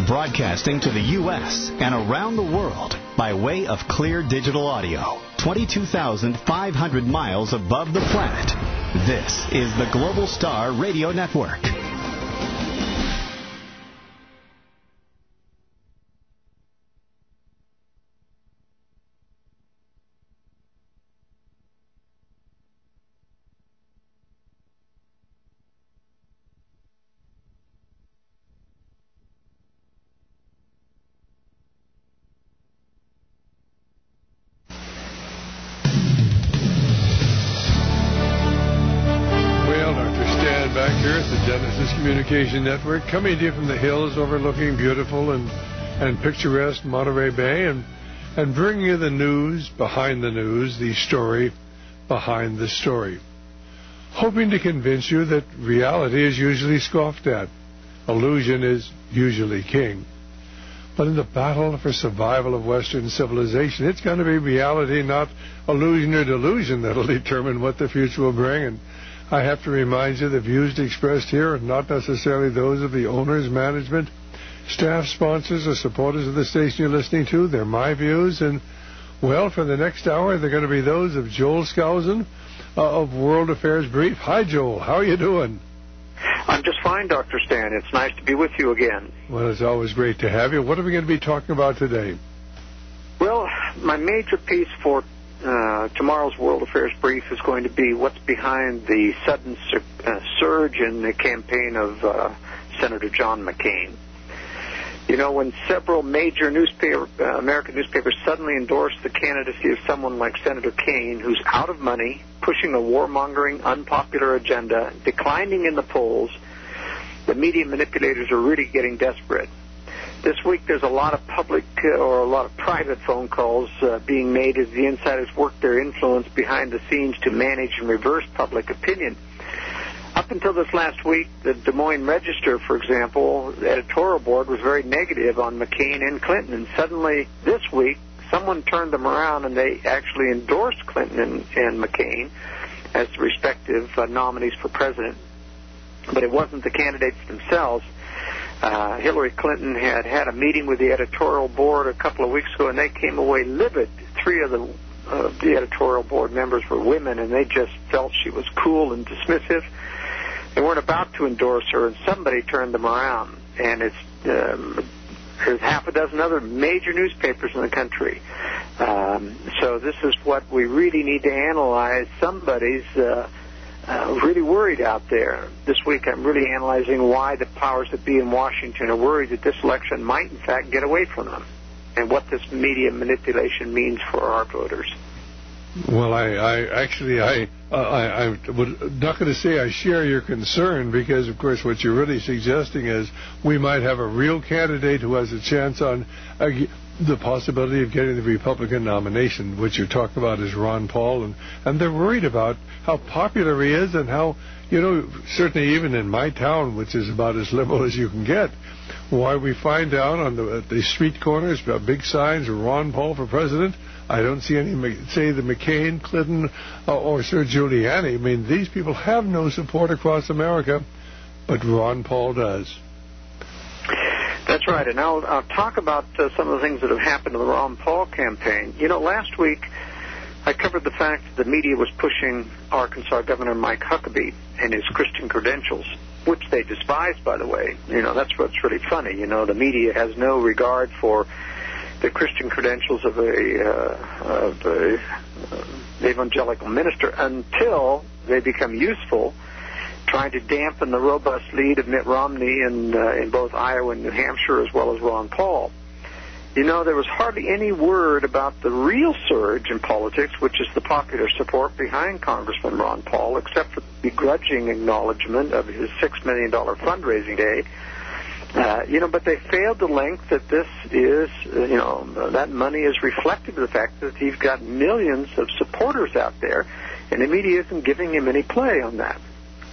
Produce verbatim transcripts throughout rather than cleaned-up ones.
Broadcasting to the U S and around the world by way of clear digital audio. twenty-two thousand five hundred miles above the planet. This is the Global Star Radio Network. Communication Network, coming to you from the hills overlooking beautiful and, and picturesque Monterey Bay, and, and bringing you the news behind the news, the story behind the story. Hoping to convince you that reality is usually scoffed at. Illusion is usually king. But in the battle for survival of Western civilization, it's going to be reality, not illusion or delusion, that'll determine what the future will bring. And I have to remind you the views expressed here are not necessarily those of the owners, management, staff, sponsors, or supporters of the station you're listening to. They're my views, and, well, for the next hour, they're going to be those of Joel Skousen uh, of World Affairs Brief. Hi, Joel. How are you doing? I'm just fine, Doctor Stan. It's nice to be with you again. Well, it's always great to have you. What are we going to be talking about today? Well, my major piece for Uh, tomorrow's World Affairs Brief is going to be what's behind the sudden sur- uh, surge in the campaign of uh, Senator John McCain. You know, when several major newspaper, uh, American newspapers suddenly endorse the candidacy of someone like Senator Kaine, who's out of money, pushing a warmongering, unpopular agenda, declining in the polls, the media manipulators are really getting desperate. This week there's a lot of public uh, or a lot of private phone calls uh, being made as the insiders work their influence behind the scenes to manage and reverse public opinion. Up until this last week, the Des Moines Register, for example, the editorial board was very negative on McCain and Clinton. And suddenly this week, someone turned them around and they actually endorsed Clinton and, and McCain as the respective uh, nominees for president. But it wasn't the candidates themselves. Uh, Hillary Clinton had had a meeting with the editorial board a couple of weeks ago, and they came away livid. Three of the, uh, the editorial board members were women, and they just felt she was cool and dismissive. They weren't about to endorse her, and somebody turned them around. And it's um, there's half a dozen other major newspapers in the country. Um, so this is what we really need to analyze. Somebody's Uh, Uh, really worried out there. This week I'm really analyzing why the powers that be in Washington are worried that this election might, in fact, get away from them, and what this media manipulation means for our voters. Well, I, I actually, I, uh, I, I'm not going to say I share your concern, because, of course, what you're really suggesting is we might have a real candidate who has a chance on uh, the possibility of getting the Republican nomination. What you're talking about is Ron Paul, and, and they're worried about how popular he is and how, you know, certainly even in my town, which is about as liberal as you can get, why we find out on the, at the street corners big signs, Ron Paul for president. I don't see any, say, the McCain, Clinton, uh, or Sir Giuliani. I mean, these people have no support across America, but Ron Paul does. That's right, and I'll, I'll talk about uh, some of the things that have happened in the Ron Paul campaign. You know, last week I covered the fact that the media was pushing Arkansas Governor Mike Huckabee and his Christian credentials, which they despise, by the way. You know, that's what's really funny. You know, the media has no regard for the Christian credentials of a, uh, of a uh, evangelical minister until they become useful, trying to dampen the robust lead of Mitt Romney in, uh, in both Iowa and New Hampshire, as well as Ron Paul. You know, there was hardly any word about the real surge in politics, which is the popular support behind Congressman Ron Paul, except for the begrudging acknowledgement of his six million dollars fundraising day. Uh, you know, but they failed to link that this is, uh, you know, that money is reflective of the fact that he's got millions of supporters out there, and the media isn't giving him any play on that.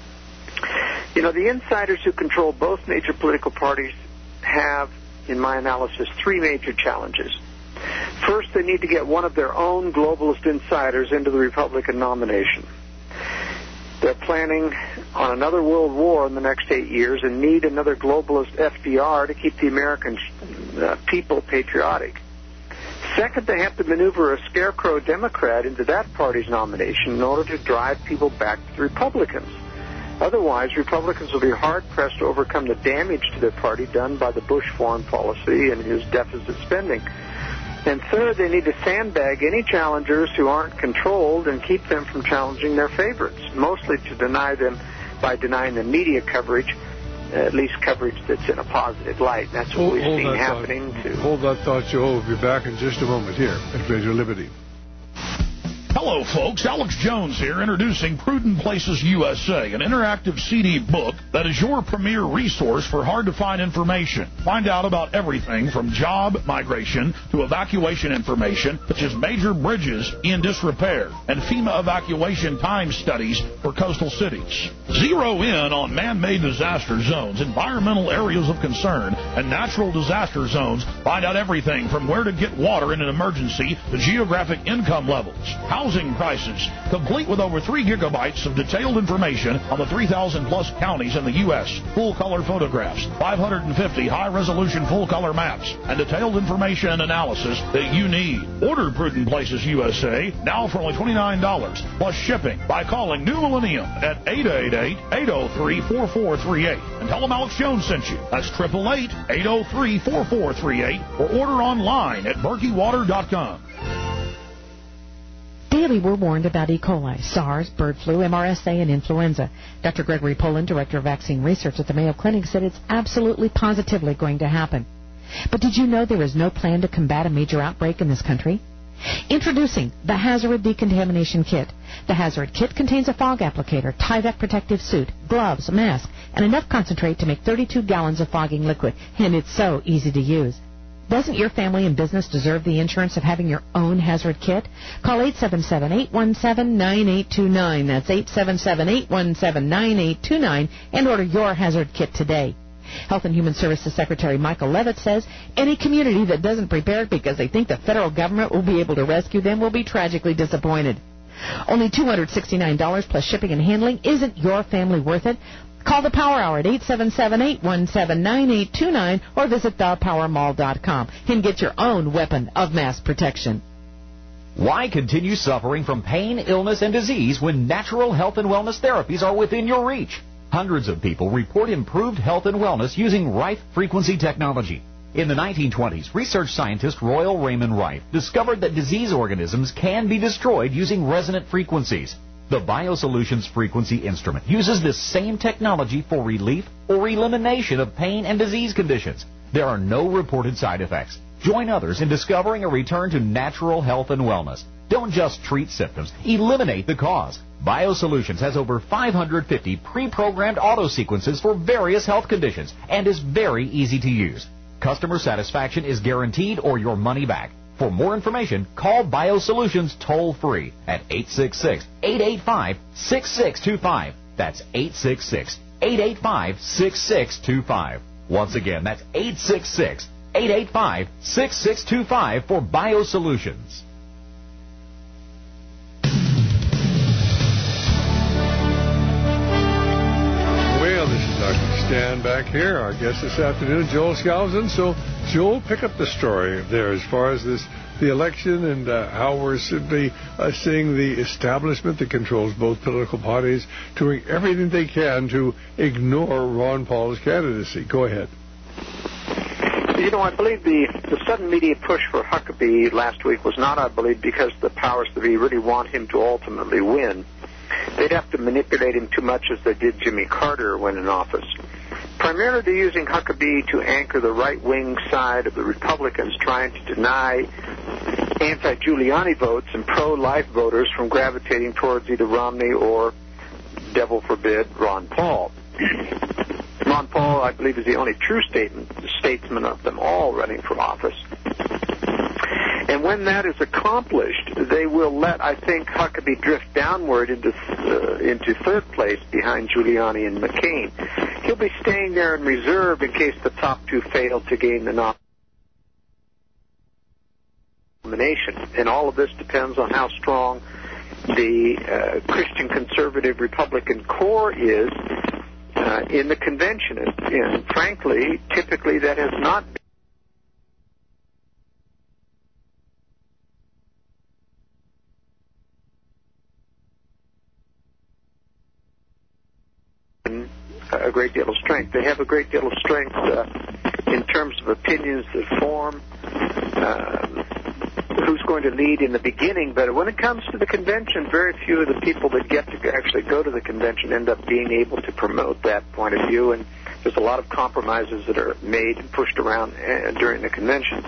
You know, the insiders who control both major political parties have, in my analysis, three major challenges. First, they need to get one of their own globalist insiders into the Republican nomination. They're planning on another world war in the next eight years and need another globalist F D R to keep the American uh, people patriotic. Second, they have to maneuver a scarecrow Democrat into that party's nomination in order to drive people back to the Republicans. Otherwise, Republicans will be hard-pressed to overcome the damage to their party done by the Bush foreign policy and his deficit spending. And third, they need to sandbag any challengers who aren't controlled and keep them from challenging their favorites, mostly to deny them by denying the media coverage, at least coverage that's in a positive light. That's what hold, we've hold seen that happening. Thought, to hold that thought, Joe. We'll be back in just a moment here at Radio Liberty. Hello, folks. Alex Jones here, introducing Prudent Places U S A, an interactive C D book that is your premier resource for hard-to-find information. Find out about everything from job migration to evacuation information, such as major bridges in disrepair and FEMA evacuation time studies for coastal cities. Zero in on man-made disaster zones, environmental areas of concern, and natural disaster zones. Find out everything from where to get water in an emergency to geographic income levels, housing prices, complete with over three gigabytes of detailed information on the three thousand plus counties in the U S, full-color photographs, five hundred fifty high-resolution full-color maps, and detailed information and analysis that you need. Order Prudent Places U S A now for only twenty-nine dollars plus shipping by calling New Millennium at eight eight eight, eight oh three, four four three eight and tell them Alex Jones sent you. That's eight eight eight, eight oh three, four four three eight or order online at berkey water dot com. Daily, we're warned about E. coli, SARS, bird flu, M R S A, and influenza. Doctor Gregory Poland, Director of Vaccine Research at the Mayo Clinic, said it's absolutely positively going to happen. But did you know there is no plan to combat a major outbreak in this country? Introducing the Hazard Decontamination Kit. The Hazard Kit contains a fog applicator, Tyvek protective suit, gloves, a mask, and enough concentrate to make thirty-two gallons of fogging liquid. And it's so easy to use. Doesn't your family and business deserve the insurance of having your own Hazard Kit? Call eight seven seven, eight one seven, nine eight two nine. That's eight seven seven, eight one seven, nine eight two nine and order your Hazard Kit today. Health and Human Services Secretary Michael Levitt says any community that doesn't prepare because they think the federal government will be able to rescue them will be tragically disappointed. Only two hundred sixty-nine dollars plus shipping and handling. Isn't your family worth it? Call the Power Hour at eight seven seven, eight one seven, nine eight two nine or visit the power mall dot com and get your own weapon of mass protection. Why continue suffering from pain, illness, and disease when natural health and wellness therapies are within your reach? Hundreds of people report improved health and wellness using Rife frequency technology. In the nineteen twenties, research scientist Royal Raymond Rife discovered that disease organisms can be destroyed using resonant frequencies. The BioSolutions frequency instrument uses this same technology for relief or elimination of pain and disease conditions. There are no reported side effects. Join others in discovering a return to natural health and wellness. Don't just treat symptoms, eliminate the cause. BioSolutions has over five hundred fifty pre-programmed auto sequences for various health conditions and is very easy to use. Customer satisfaction is guaranteed or your money back. For more information, call BioSolutions toll-free at eight six six, eight eight five, six six two five. That's eight six six, eight eight five, six six two five. Once again, that's eight six six, eight eight five, six six two five for BioSolutions. Well, this is Doctor Stan back here, our guest this afternoon, Joel Skousen. So, Joel, pick up the story there as far as this, the election and uh, how we're simply uh, seeing the establishment that controls both political parties doing everything they can to ignore Ron Paul's candidacy. Go ahead. You know, I believe the, the sudden media push for Huckabee last week was not, I believe, because the powers that be really want him to ultimately win. They'd have to manipulate him too much as they did Jimmy Carter when in office. Primarily they're using Huckabee to anchor the right-wing side of the Republicans trying to deny anti-Giuliani votes and pro-life voters from gravitating towards either Romney or, devil forbid, Ron Paul. Ron Paul, I believe, is the only true statement, statesman of them all running for office. And when that is accomplished, they will let, I think, Huckabee drift downward into uh, into third place behind Giuliani and McCain. He'll be staying there in reserve in case the top two fail to gain the nomination. And all of this depends on how strong the uh, Christian conservative Republican core is uh, in the convention. And, and frankly, typically that has not been a great deal of strength. They have a great deal of strength uh, in terms of opinions that form uh, who's going to lead in the beginning, but when it comes to the convention, very few of the people that get to actually go to the convention end up being able to promote that point of view, and there's a lot of compromises that are made and pushed around uh, during the convention.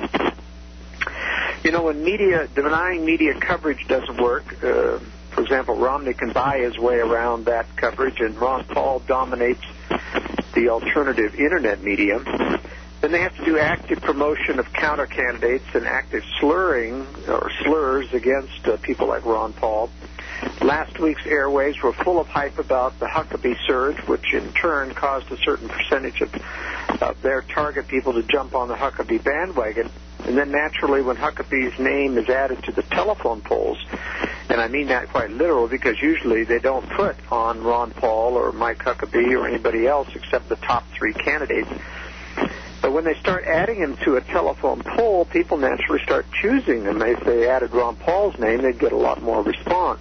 You know, when media, denying media coverage doesn't work, uh, for example, Romney can buy his way around that coverage, and Ron Paul dominates the alternative internet medium. Then they have to do active promotion of counter candidates and active slurring or slurs against uh, people like Ron Paul. Last week's airways were full of hype about the Huckabee surge, which in turn caused a certain percentage of, of their target people to jump on the Huckabee bandwagon. And then naturally, when Huckabee's name is added to the telephone polls, and I mean that quite literal because usually they don't put on Ron Paul or Mike Huckabee or anybody else except the top three candidates. But when they start adding him to a telephone poll, people naturally start choosing him. If they added Ron Paul's name, they'd get a lot more response.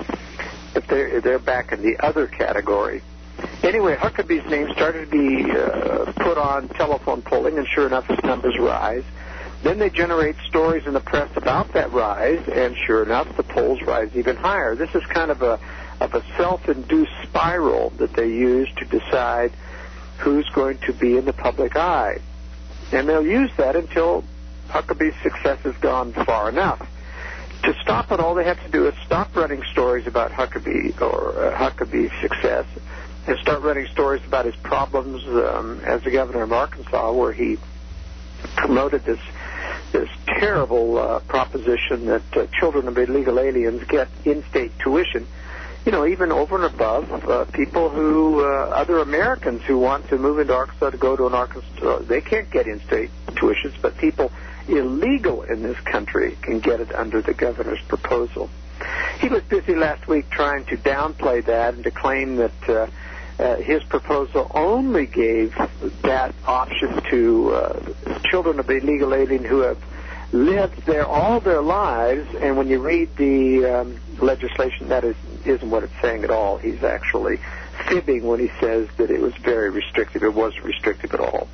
If they're, they're back in the other category. Anyway, Huckabee's name started to be uh, put on telephone polling, and sure enough, his numbers rise. Then they generate stories in the press about that rise, and sure enough, the polls rise even higher. This is kind of a, of a self-induced spiral that they use to decide who's going to be in the public eye. And they'll use that until Huckabee's success has gone far enough. To stop it, all they have to do is stop running stories about Huckabee or uh, Huckabee's success and start running stories about his problems um, as the governor of Arkansas, where he promoted this this terrible uh, proposition that uh, children of illegal aliens get in-state tuition. You know, even over and above uh, people who, uh, other Americans who want to move into Arkansas to go to an Arkansas, they can't get in-state tuitions, but people illegal in this country can get it under the governor's proposal. He was busy last week trying to downplay that and to claim that uh, uh, his proposal only gave that option to uh, children of illegal aliens who have lived there all their lives, and when you read the um, legislation, that is, isn't what it's saying at all. He's actually fibbing when he says that it was very restrictive. It wasn't restrictive at all.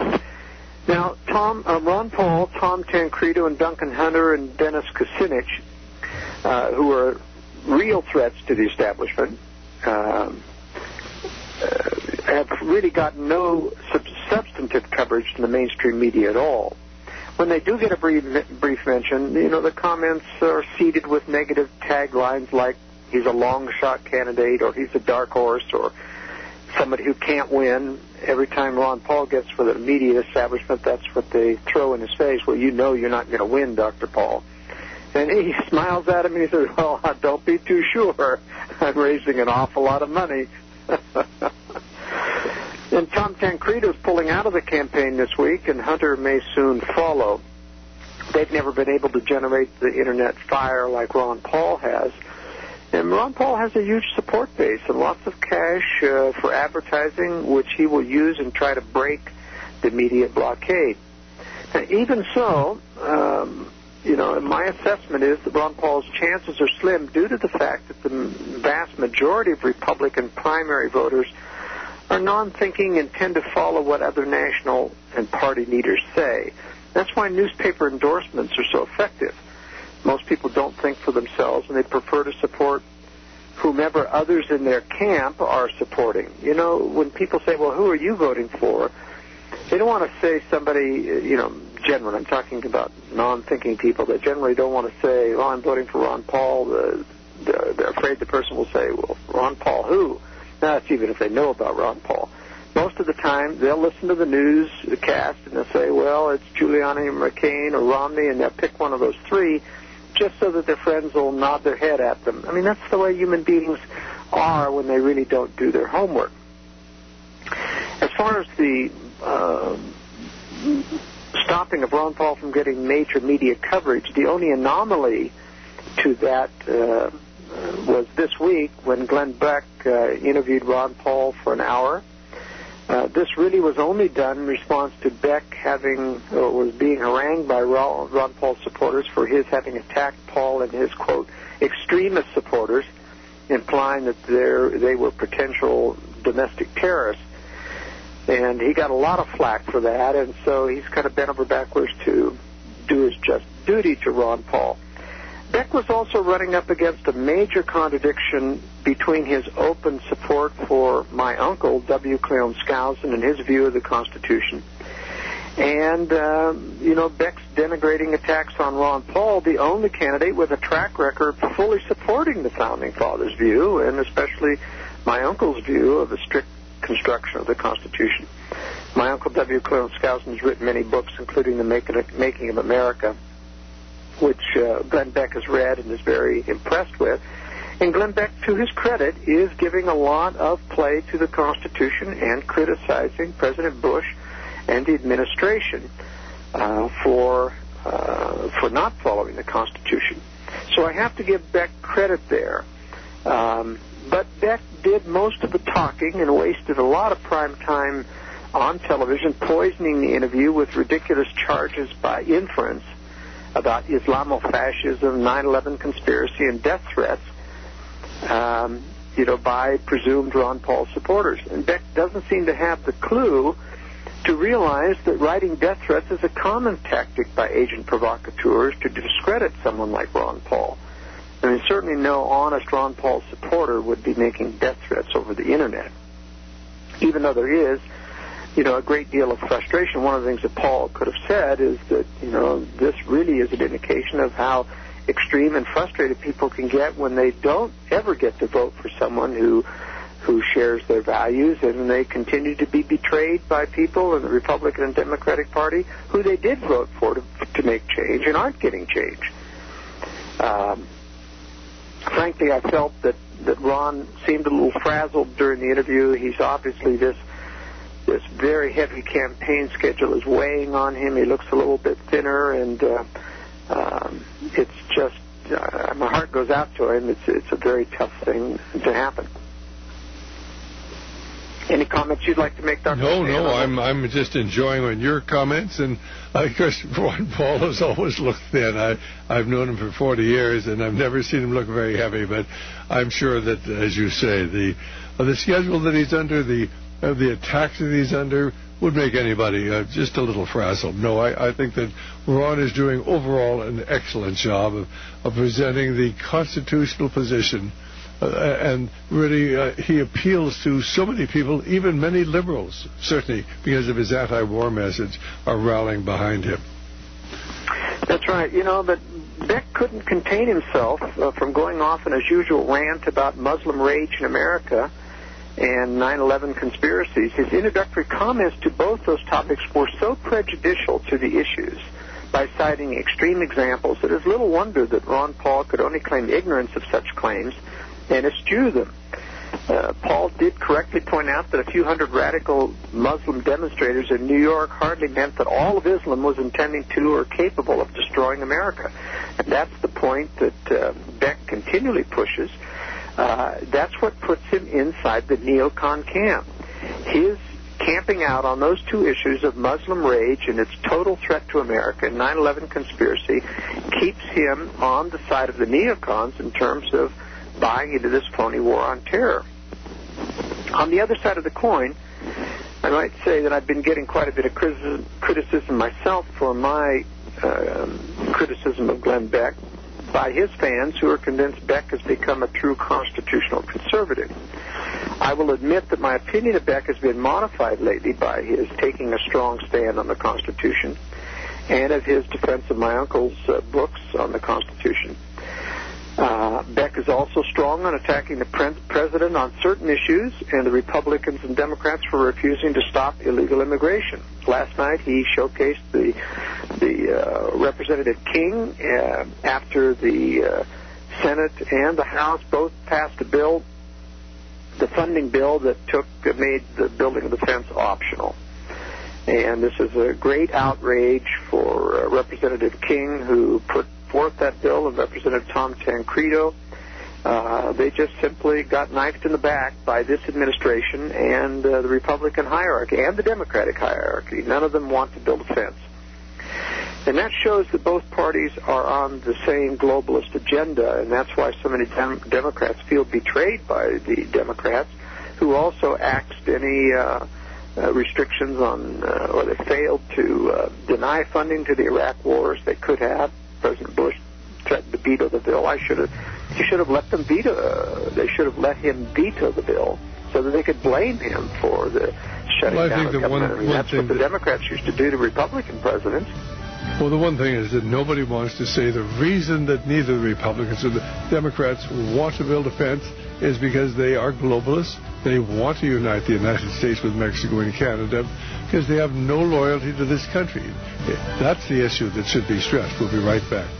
Now, Tom, uh, Ron Paul, Tom Tancredo, and Duncan Hunter, and Dennis Kucinich, uh, who are real threats to the establishment, um, uh, have really gotten no sub- substantive coverage in the mainstream media at all. When they do get a brief, brief mention, you know, the comments are seeded with negative taglines like he's a long shot candidate or he's a dark horse or somebody who can't win. Every time Ron Paul gets for the media establishment, that's what they throw in his face. Well, you know you're not going to win, Doctor Paul. And he smiles at him and he says, well, don't be too sure. I'm raising an awful lot of money. And Tom Tancredo is pulling out of the campaign this week, and Hunter may soon follow. They've never been able to generate the internet fire like Ron Paul has. And Ron Paul has a huge support base and lots of cash uh, for advertising, which he will use and try to break the media blockade. Now, even so, um, you know, my assessment is that Ron Paul's chances are slim due to the fact that the vast majority of Republican primary voters are non-thinking and tend to follow what other national and party leaders say. That's why newspaper endorsements are so effective. Most people don't think for themselves, and they prefer to support whomever others in their camp are supporting. You know, when people say, well, who are you voting for? They don't want to say somebody, you know, generally, I'm talking about non-thinking people that generally don't want to say, oh, I'm voting for Ron Paul. The, the, they're afraid the person will say, well, Ron Paul who? That's even if they know about Ron Paul. Most of the time, they'll listen to the newscast and they'll say, well, it's Giuliani, McCain, or Romney, and they'll pick one of those three just so that their friends will nod their head at them. I mean, that's the way human beings are when they really don't do their homework. As far as the uh, stopping of Ron Paul from getting major media coverage, the only anomaly to that uh, was this week when Glenn Beck uh, interviewed Ron Paul for an hour. Uh, this really was only done in response to Beck having, or was being harangued by Ron, Ron Paul supporters for his having attacked Paul and his, quote, extremist supporters, implying that they're, they were potential domestic terrorists. And he got a lot of flack for that, and so he's kind of bent over backwards to do his just duty to Ron Paul. Beck was also running up against a major contradiction between his open support for my uncle, W. Cleon Skousen, and his view of the Constitution, and, uh, you know, Beck's denigrating attacks on Ron Paul, the only candidate with a track record fully supporting the Founding Fathers' view, and especially my uncle's view of the strict construction of the Constitution. My uncle, W. Cleon Skousen, has written many books, including The Making of America, which uh, Glenn Beck has read and is very impressed with. And Glenn Beck, to his credit, is giving a lot of play to the Constitution and criticizing President Bush and the administration uh, for uh, for not following the Constitution. So I have to give Beck credit there. Um, but Beck did most of the talking and wasted a lot of prime time on television, poisoning the interview with ridiculous charges by inference about Islamofascism, nine eleven conspiracy, and death threats, um, you know, by presumed Ron Paul supporters. And Beck doesn't seem to have the clue to realize that writing death threats is a common tactic by agent provocateurs to discredit someone like Ron Paul. I mean, certainly no honest Ron Paul supporter would be making death threats over the Internet, even though there is, you know, a great deal of frustration. One of the things that Paul could have said is that, you know, this really is an indication of how extreme and frustrated people can get when they don't ever get to vote for someone who who shares their values, and they continue to be betrayed by people in the Republican and Democratic Party who they did vote for to, to make change and aren't getting change. Um, frankly, I felt that, that Ron seemed a little frazzled during the interview. He's obviously this This very heavy campaign schedule is weighing on him. He looks a little bit thinner, and uh, um, it's just, uh, my heart goes out to him. It's it's a very tough thing to happen. Any comments you'd like to make, Doctor No, no, I'm I'm just enjoying your comments, and of course, Ron Paul has always looked thin. I I've known him for forty years, and I've never seen him look very heavy. But I'm sure that, as you say, the uh, the schedule that he's under, the uh, the attacks that he's under, would make anybody uh, just a little frazzled. No, I, I think that Ron is doing overall an excellent job of, of presenting the constitutional position. Uh, and really, uh, he appeals to so many people, even many liberals, certainly because of his anti-war message, are rallying behind him. That's right. You know, but Beck couldn't contain himself uh, from going off in his usual rant about Muslim rage in America and nine eleven conspiracies. His introductory comments to both those topics were so prejudicial to the issues by citing extreme examples that it's little wonder that Ron Paul could only claim ignorance of such claims and eschew them. Uh, Paul did correctly point out that a few hundred radical Muslim demonstrators in New York hardly meant that all of Islam was intending to or capable of destroying America. And that's the point that uh, Beck continually pushes. Uh, that's what puts him inside the neocon camp. His camping out on those two issues of Muslim rage and its total threat to America and nine eleven conspiracy keeps him on the side of the neocons in terms of buying into this phony war on terror. On the other side of the coin, I might say that I've been getting quite a bit of criticism, criticism myself for my uh, criticism of Glenn Beck by his fans who are convinced Beck has become a true constitutional conservative. I will admit that my opinion of Beck has been modified lately by his taking a strong stand on the Constitution and of his defense of my uncle's uh, books on the Constitution. Uh, Beck is also strong on attacking the pre- president on certain issues and the Republicans and Democrats for refusing to stop illegal immigration. Last night he showcased the the uh, Representative King uh, after the uh, Senate and the House both passed a bill, the funding bill that took uh, made the building of the fence optional. And this is a great outrage for uh, Representative King, who put forth that bill, and Representative Tom Tancredo, Uh, they just simply got knifed in the back by this administration and uh, the Republican hierarchy and the Democratic hierarchy. None of them want to build a fence. And that shows that both parties are on the same globalist agenda, and that's why so many dem- Democrats feel betrayed by the Democrats, who also axed any uh, uh, restrictions on, uh, or they failed to uh, deny funding to the Iraq wars. They could have. President Bush threatened to veto the bill. I should have. He should have let them veto. Uh, they should have let him veto the bill so that they could blame him for the shutting well, I down think of the government. one, I mean, one that's thing what the that, Democrats used to do to Republican presidents. Well, the one thing is that nobody wants to say the reason that neither the Republicans or the Democrats want to build a fence is because they are globalists. They want to unite the United States with Mexico and Canada because they have no loyalty to this country. That's the issue that should be stressed. We'll be right back.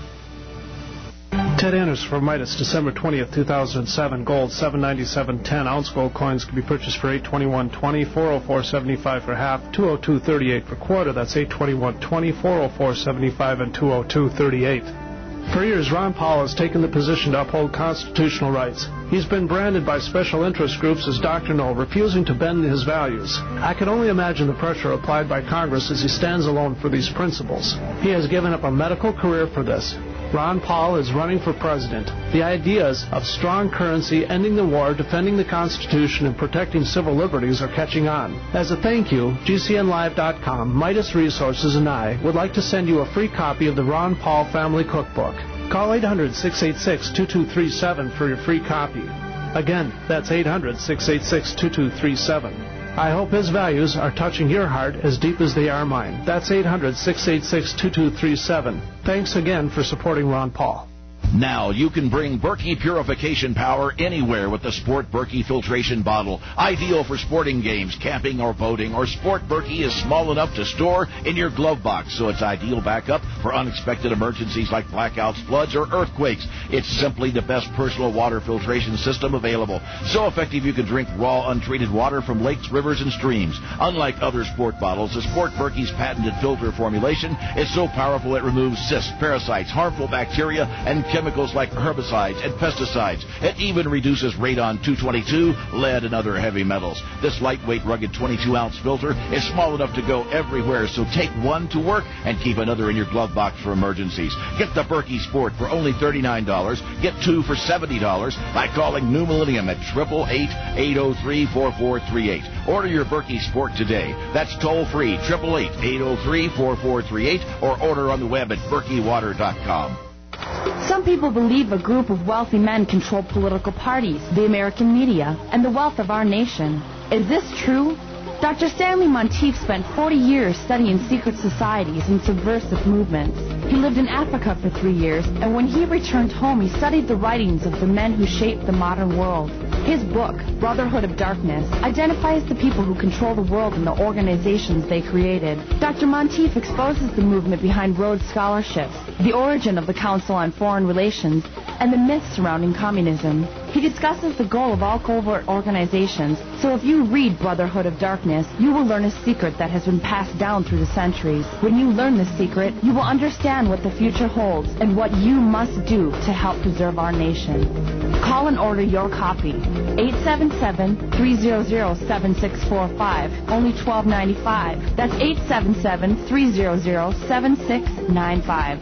Ted Anders for Midas, December twentieth, two thousand seven. Gold, seven ninety-seven ten. Ounce gold coins can be purchased for eight twenty-one twenty, four oh four seventy-five for half, two oh two thirty-eight for quarter. That's eight twenty-one twenty, four oh four seventy-five, and two oh two thirty-eight. For years, Ron Paul has taken the position to uphold constitutional rights. He's been branded by special interest groups as doctrinal, refusing to bend his values. I can only imagine the pressure applied by Congress as he stands alone for these principles. He has given up a medical career for this. Ron Paul is running for president. The ideas of strong currency, ending the war, defending the Constitution, and protecting civil liberties are catching on. As a thank you, G C N Live dot com, Midas Resources, and I would like to send you a free copy of the Ron Paul Family Cookbook. Call eight hundred, six eight six, two two three seven for your free copy. Again, that's eight hundred, six eight six, two two three seven. I hope his values are touching your heart as deep as they are mine. That's eight hundred, six eight six, two two three seven. Thanks again for supporting Ron Paul. Now you can bring Berkey purification power anywhere with the Sport Berkey filtration bottle. Ideal for sporting games, camping, or boating. Or Sport Berkey is small enough to store in your glove box, so it's ideal backup for unexpected emergencies like blackouts, floods, or earthquakes. It's simply the best personal water filtration system available. So effective you can drink raw, untreated water from lakes, rivers, and streams. Unlike other sport bottles, the Sport Berkey's patented filter formulation is so powerful it removes cysts, parasites, harmful bacteria, and chemicals like herbicides and pesticides. It even reduces radon two twenty-two, lead, and other heavy metals. This lightweight, rugged twenty-two ounce filter is small enough to go everywhere, so take one to work and keep another in your glove box for emergencies. Get the Berkey Sport for only thirty-nine dollars. Get two for seventy dollars by calling New Millennium at eight eight eight, eight oh three, four four three eight. Order your Berkey Sport today. That's toll-free, eight eight eight, eight oh three, four four three eight, or order on the web at berkey water dot com. Some people believe a group of wealthy men control political parties, the American media, and the wealth of our nation. Is this true? Doctor Stanley Monteith spent forty years studying secret societies and subversive movements. He lived in Africa for three years, and when he returned home, he studied the writings of the men who shaped the modern world. His book, Brotherhood of Darkness, identifies the people who control the world and the organizations they created. Doctor Monteith exposes the movement behind Rhodes Scholarships, the origin of the Council on Foreign Relations, and the myths surrounding communism. He discusses the goal of all covert organizations, so if you read Brotherhood of Darkness, you will learn a secret that has been passed down through the centuries. When you learn this secret, you will understand what the future holds and what you must do to help preserve our nation. Call and order your copy. eight seven seven, three hundred, seven six four five, only twelve ninety-five. That's eight seven seven, three hundred, seven six nine five.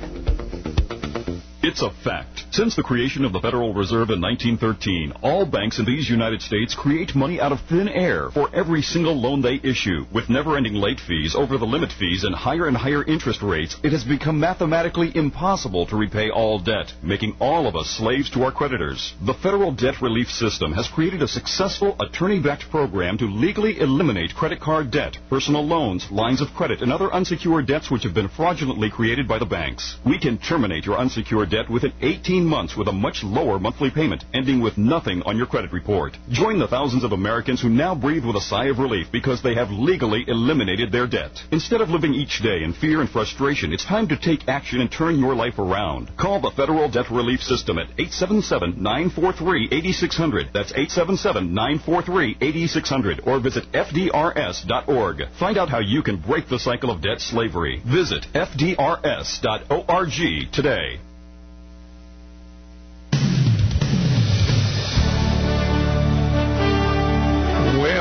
It's a fact. Since the creation of the Federal Reserve in nineteen thirteen, all banks in these United States create money out of thin air for every single loan they issue. With never-ending late fees, over-the-limit fees, and higher and higher interest rates, it has become mathematically impossible to repay all debt, making all of us slaves to our creditors. The Federal Debt Relief System has created a successful attorney-backed program to legally eliminate credit card debt, personal loans, lines of credit, and other unsecured debts which have been fraudulently created by the banks. We can terminate your unsecured debt within eighteen months with a much lower monthly payment, ending with nothing on your credit report. Join the thousands of Americans who now breathe with a sigh of relief because they have legally eliminated their debt. Instead of living each day in fear and frustration, it's time to take action and turn your life around. Call the Federal Debt Relief System at eight seven seven, nine four three, eight six zero zero. That's eight seven seven, nine four three, eight six zero zero. Or visit F D R S dot org. Find out how you can break the cycle of debt slavery. Visit F D R S dot org today.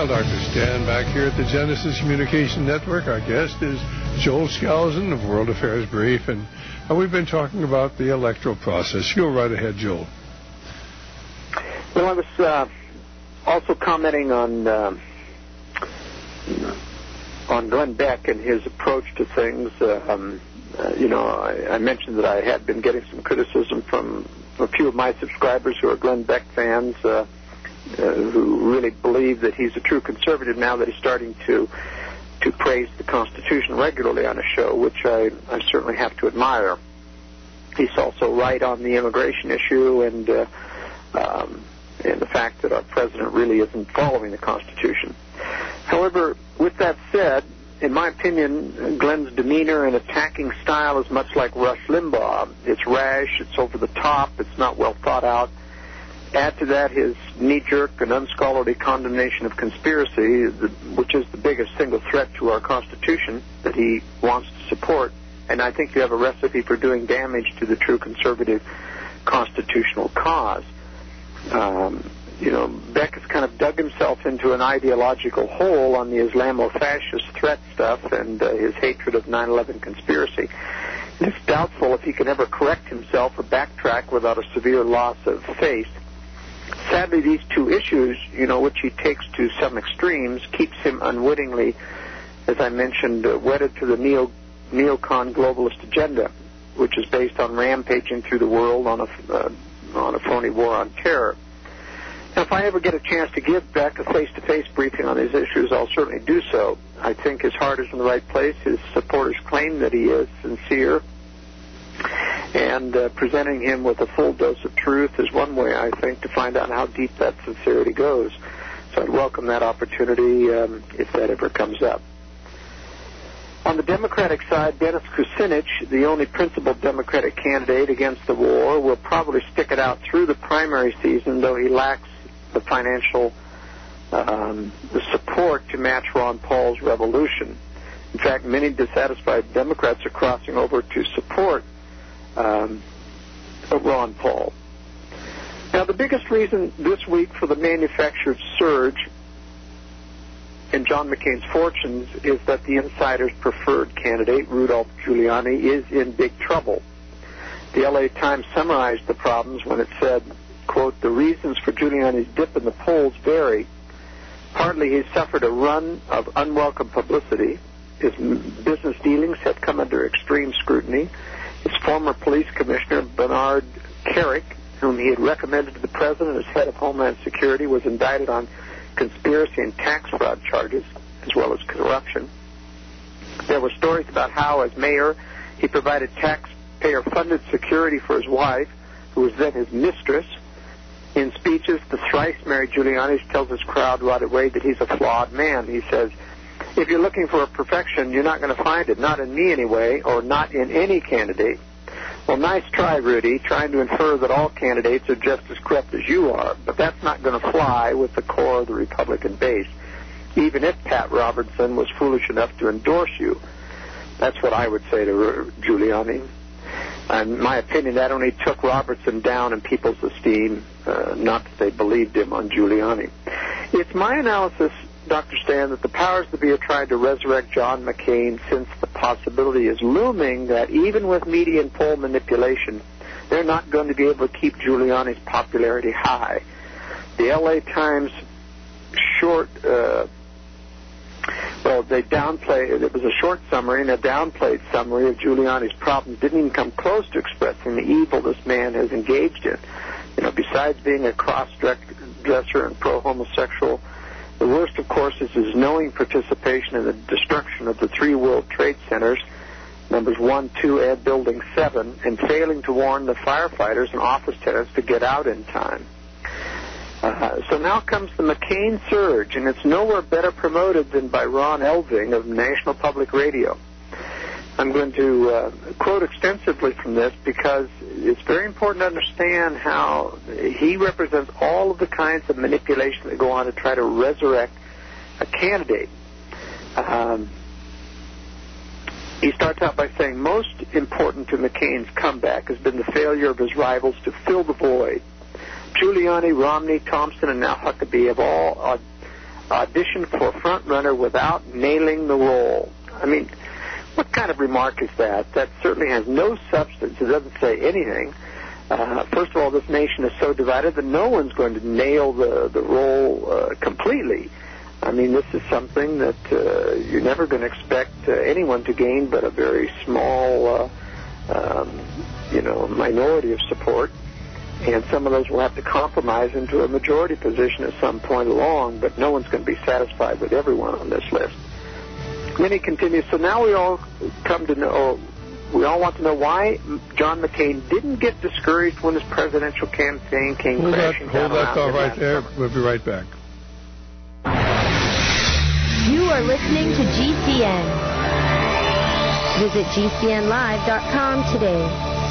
Doctor Stan back here at the Genesis Communication Network. Our guest is Joel Skousen of World Affairs Brief, and, and we've been talking about the electoral process. Go right ahead, Joel. Well, I was uh, also commenting on uh, on Glenn Beck and his approach to things. Uh, um, uh, you know, I, I mentioned that I had been getting some criticism from a few of my subscribers who are Glenn Beck fans, uh, uh, who really believe that he's a true conservative now that he's starting to to praise the Constitution regularly on a show, which I, I certainly have to admire. He's also right on the immigration issue and uh, um, and the fact that our president really isn't following the Constitution. However, with that said, in my opinion, Glenn's demeanor and attacking style is much like Rush Limbaugh. It's rash, it's over the top, it's not well thought out. Add to that his knee-jerk and unscholarly condemnation of conspiracy, which is the biggest single threat to our Constitution that he wants to support, and I think you have a recipe for doing damage to the true conservative constitutional cause. Um, you know, Beck has kind of dug himself into an ideological hole on the Islamo-fascist threat stuff and uh, his hatred of nine eleven conspiracy. And it's doubtful if he can ever correct himself or backtrack without a severe loss of faith. Sadly, these two issues, you know, which he takes to some extremes, keeps him unwittingly, as I mentioned, uh, wedded to the neo neocon globalist agenda, which is based on rampaging through the world on a uh, on a phony war on terror. Now, if I ever get a chance to give Beck a face-to-face briefing on these issues, I'll certainly do so. I think his heart is in the right place. His supporters claim that he is sincere. And uh, presenting him with a full dose of truth is one way, I think, to find out how deep that sincerity goes. So I'd welcome that opportunity um, if that ever comes up. On the Democratic side, Dennis Kucinich, the only principal Democratic candidate against the war, will probably stick it out through the primary season, though he lacks the financial um, the support to match Ron Paul's revolution. In fact, many dissatisfied Democrats are crossing over to support um, Ron Paul. Now, the biggest reason this week for the manufactured surge in John McCain's fortunes is that the insider's preferred candidate, Rudolph Giuliani, is in big trouble. The L A Times summarized the problems when it said, quote, "The reasons for Giuliani's dip in the polls vary. Partly he's suffered a run of unwelcome publicity. His business dealings have come under extreme scrutiny. His former police commissioner, Bernard Kerik, whom he had recommended to the president as head of Homeland Security, was indicted on conspiracy and tax fraud charges, as well as corruption. There were stories about how, as mayor, he provided taxpayer-funded security for his wife, who was then his mistress. In speeches, the thrice-married Giuliani tells his crowd right away that he's a flawed man. He says, "If you're looking for a perfection, you're not going to find it, not in me anyway, or not in any candidate." Well, nice try, Rudy, trying to infer that all candidates are just as corrupt as you are, but that's not going to fly with the core of the Republican base, even if Pat Robertson was foolish enough to endorse you. That's what I would say to Giuliani. In my opinion, that only took Robertson down in people's esteem, uh, not that they believed him on Giuliani. It's my analysis, Doctor Stan, that the powers that be are trying to resurrect John McCain, since the possibility is looming that even with media and poll manipulation, they're not going to be able to keep Giuliani's popularity high. The L A Times short, uh, well, they downplayed, it was a short summary and a downplayed summary of Giuliani's problems, didn't even come close to expressing the evil this man has engaged in. You know, besides being a cross-dresser and pro-homosexual, the worst, of course, is his knowing participation in the destruction of the three World Trade Centers, numbers one, two, and Building seven, and failing to warn the firefighters and office tenants to get out in time. Uh, so now comes the McCain surge, and it's nowhere better promoted than by Ron Elving of National Public Radio. I'm going to uh, quote extensively from this because it's very important to understand how he represents all of the kinds of manipulation that go on to try to resurrect a candidate. Um, he starts out by saying, most important to McCain's comeback has been the failure of his rivals to fill the void. Giuliani, Romney, Thompson, and now Huckabee have all auditioned for frontrunner without nailing the role. I mean, what kind of remark is that? That certainly has no substance. It doesn't say anything. Uh, first of all, this nation is so divided that no one's going to nail the, the role uh, completely. I mean, this is something that uh, you're never going to expect uh, anyone to gain but a very small, uh, um, you know, minority of support. And some of those will have to compromise into a majority position at some point along, but no one's going to be satisfied with everyone on this list. Then he continues, so now we all come to know, we all want to know why John McCain didn't get discouraged when his presidential campaign came hold crashing that, down. Hold that thought right there. Summer. We'll be right back. You are listening to G C N. Visit G C N live dot com today.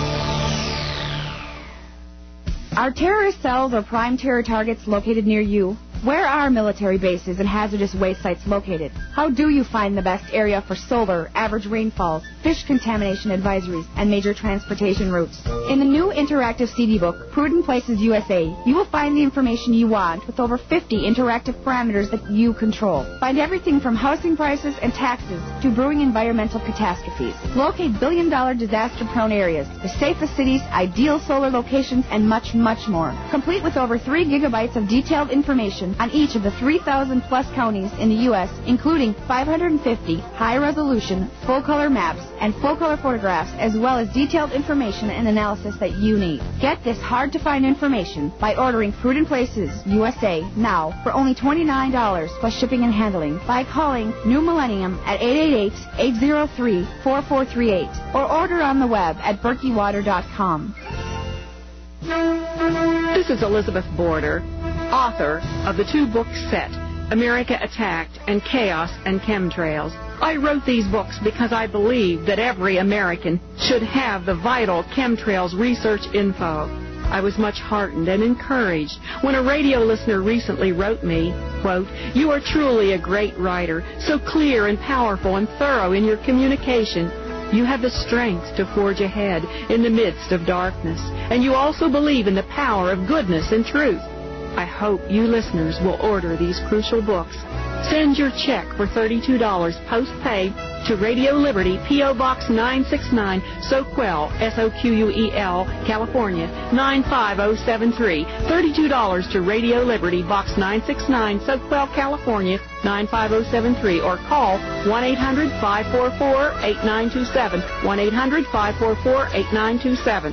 Are terrorist cells or prime terror targets located near you? Where are military bases and hazardous waste sites located? How do you find the best area for solar, average rainfalls, fish contamination advisories, and major transportation routes? In the new interactive C D book, Prudent Places U S A, you will find the information you want with over fifty interactive parameters that you control. Find everything from housing prices and taxes to brewing environmental catastrophes. Locate billion-dollar disaster-prone areas, the safest cities, ideal solar locations, and much, much more. Complete with over three gigabytes of detailed information on each of the three thousand plus counties in the U S, including five hundred fifty high-resolution, full-color maps and full-color photographs, as well as detailed information and analysis that you need. Get this hard-to-find information by ordering Prudent Places U S A now for only twenty-nine dollars plus shipping and handling by calling New Millennium at eight eight eight, eight zero three, four four three eight or order on the web at berkey water dot com. This is Elizabeth Border, author of the two-book set, America Attacked and Chaos and Chemtrails. I wrote these books because I believe that every American should have the vital chemtrails research info. I was much heartened and encouraged when a radio listener recently wrote me, quote, "You are truly a great writer, so clear and powerful and thorough in your communication. You have the strength to forge ahead in the midst of darkness, and you also believe in the power of goodness and truth. I hope you listeners will order these crucial books. Send your check for thirty-two dollars post-pay to Radio Liberty, P O. Box nine sixty-nine, Soquel, S O Q U E L, California, nine five oh seven three. thirty-two dollars to Radio Liberty, Box nine sixty-nine, Soquel, California, nine five oh seven three, or call one eight hundred, five four four, eight nine two seven, one eight hundred, five four four, eight nine two seven.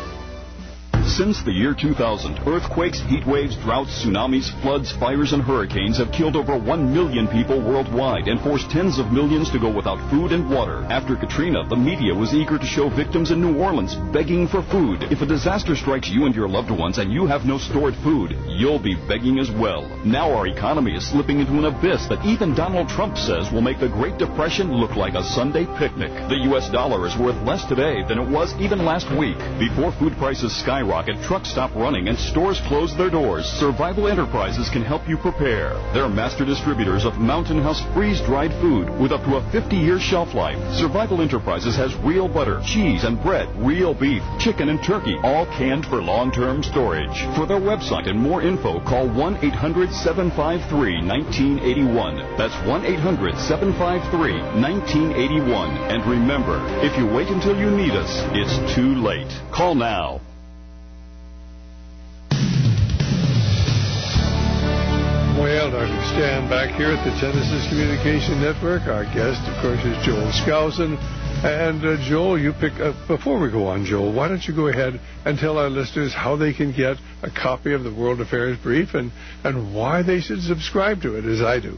Since the year two thousand, earthquakes, heat waves, droughts, tsunamis, floods, fires, and hurricanes have killed over one million people worldwide and forced tens of millions to go without food and water. After Katrina, the media was eager to show victims in New Orleans begging for food. If a disaster strikes you and your loved ones and you have no stored food, you'll be begging as well. Now our economy is slipping into an abyss that even Donald Trump says will make the Great Depression look like a Sunday picnic. The U S dollar is worth less today than it was even last week. Before food prices skyrocket, trucks stop running, and stores close their doors, Survival Enterprises can help you prepare. They're master distributors of Mountain House freeze-dried food with up to a fifty-year shelf life. Survival Enterprises has real butter, cheese, and bread, real beef, chicken, and turkey, all canned for long-term storage. For their website and more info, call one eight hundred, seven five three, one nine eight one. That's one eight hundred, seven five three, one nine eight one. And remember, if you wait until you need us, it's too late. Call now. Well, Doctor Stan back here at the Genesis Communication Network. Our guest, of course, is Joel Skousen. And uh, Joel, you pick up, before we go on, Joel, why don't you go ahead and tell our listeners how they can get a copy of the World Affairs Brief and, and why they should subscribe to it, as I do.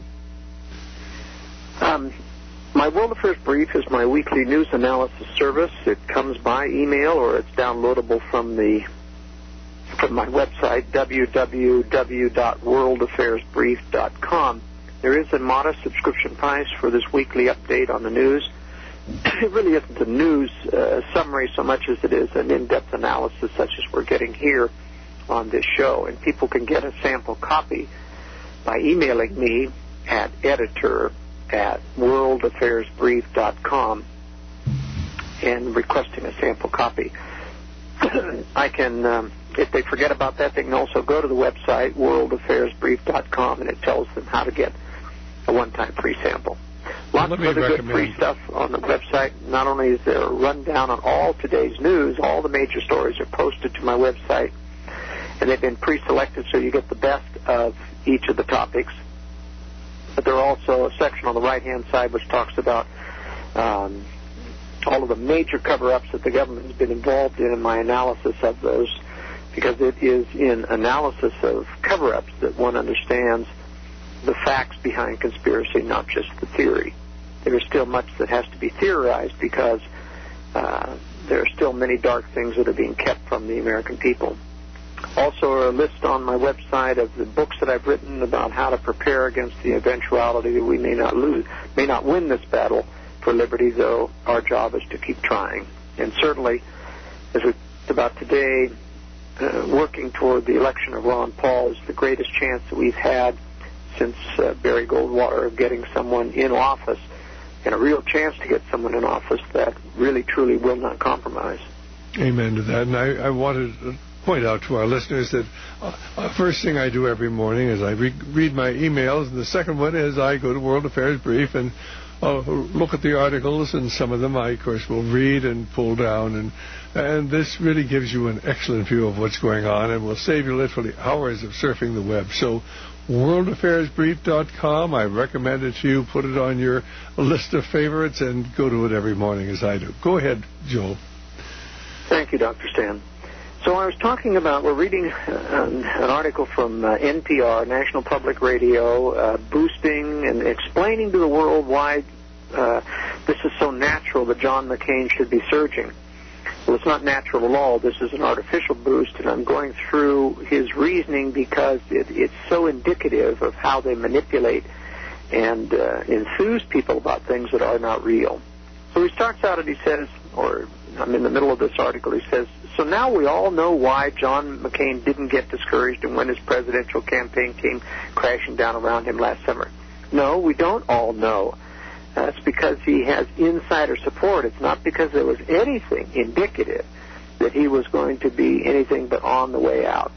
Um, my World Affairs Brief is my weekly news analysis service. It comes by email or it's downloadable from the from my website, w w w dot world affairs brief dot com. There is a modest subscription price for this weekly update on the news. It really isn't a news uh, summary so much as it is an in-depth analysis such as we're getting here on this show. And people can get a sample copy by emailing me at editor at world affairs brief dot com and requesting a sample copy. I can, um, if they forget about that, they can also go to the website, world affairs brief dot com, and it tells them how to get a one-time free sample. Lots of other good free stuff on the website. Not only is there a rundown on all today's news, all the major stories are posted to my website, and they've been pre-selected so you get the best of each of the topics. But there are also a section on the right-hand side which talks about um, all of the major cover-ups that the government has been involved in and my analysis of those, because it is in analysis of cover-ups that one understands the facts behind conspiracy, not just the theory. There is still much that has to be theorized because uh, there are still many dark things that are being kept from the American people. Also, a list on my website of the books that I've written about how to prepare against the eventuality that we may not lose, may not win this battle for liberty, though our job is to keep trying. And certainly, as we talked about today, uh, working toward the election of Ron Paul is the greatest chance that we've had since uh, Barry Goldwater of getting someone in office, and a real chance to get someone in office that really, truly will not compromise. Amen to that. And I, I wanted to point out to our listeners that uh, uh, first thing I do every morning is I re- read my emails, and the second one is I go to World Affairs Brief and uh, look at the articles, and some of them I, of course, will read and pull down, and and this really gives you an excellent view of what's going on and will save you literally hours of surfing the web. So world affairs brief dot com, I recommend it to you. Put it on your list of favorites and go to it every morning as I do. Go ahead, Joel. Thank you, Doctor Stan. So I was talking about, we're reading an, an article from uh, N P R, National Public Radio, uh, boosting and explaining to the world why uh, this is so natural that John McCain should be surging. Well, it's not natural at all. This is an artificial boost, and I'm going through his reasoning because it, it's so indicative of how they manipulate and uh, enthuse people about things that are not real. So he starts out and he says, or I'm in the middle of this article, he says, so now we all know why John McCain didn't get discouraged and when his presidential campaign came crashing down around him last summer. No, we don't all know. That's because he has insider support. It's not because there was anything indicative that he was going to be anything but on the way out.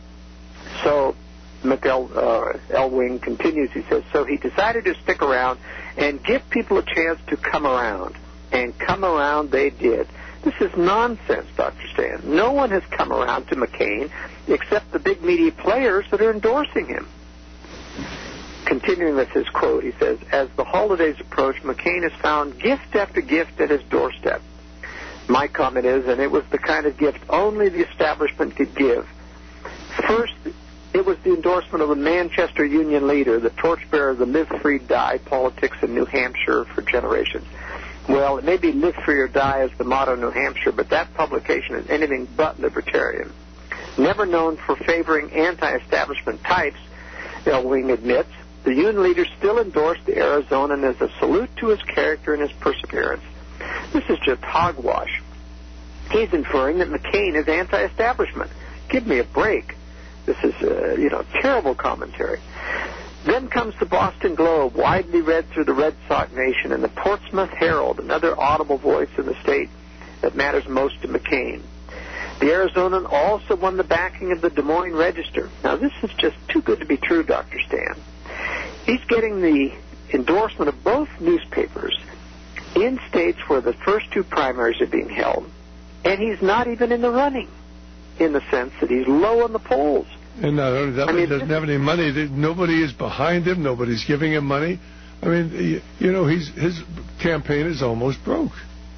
So McEl, uh, Elwing continues. He says, so he decided to stick around and give people a chance to come around. And come around they did. This is nonsense, Doctor Stan. No one has come around to McCain except the big media players that are endorsing him. Continuing with his quote, he says, as the holidays approach, McCain has found gift after gift at his doorstep. My comment is, and it was the kind of gift only the establishment could give. First, it was the endorsement of a Manchester Union leader, the torchbearer of the Live Free Die politics in New Hampshire for generations. Well, it may be Live Free or Die as the motto in New Hampshire, but that publication is anything but libertarian. Never known for favoring anti-establishment types, Elwing admits, the Union leader still endorsed the Arizonan as a salute to his character and his perseverance. This is just hogwash. He's inferring that McCain is anti-establishment. Give me a break. This is, uh, you know, terrible commentary. Then comes the Boston Globe, widely read through the Red Sox nation, and the Portsmouth Herald, another audible voice in the state that matters most to McCain. The Arizonan also won the backing of the Des Moines Register. Now, this is just too good to be true, Doctor Stan. He's getting the endorsement of both newspapers in states where the first two primaries are being held, and he's not even in the running, in the sense that he's low on the polls. And not only that, I mean, he doesn't have any money. Nobody is behind him. Nobody's giving him money. I mean, you know, he's, his campaign is almost broke.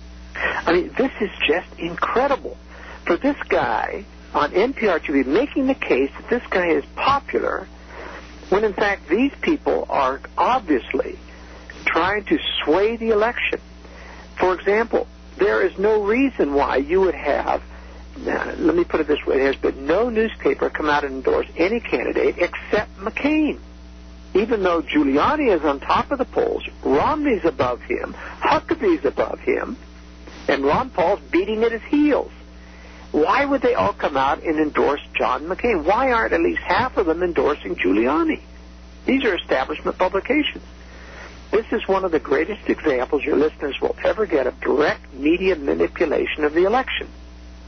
I mean, this is just incredible. For this guy on N P R to be making the case that this guy is popular, when in fact these people are obviously trying to sway the election. For example, there is no reason why you would have, uh, let me put it this way, there's been no newspaper come out and endorse any candidate except McCain. Even though Giuliani is on top of the polls, Romney's above him, Huckabee's above him, and Ron Paul's beating at his heels. Why would they all come out and endorse John McCain? Why aren't at least half of them endorsing Giuliani? These are establishment publications. This is one of the greatest examples your listeners will ever get of direct media manipulation of the election.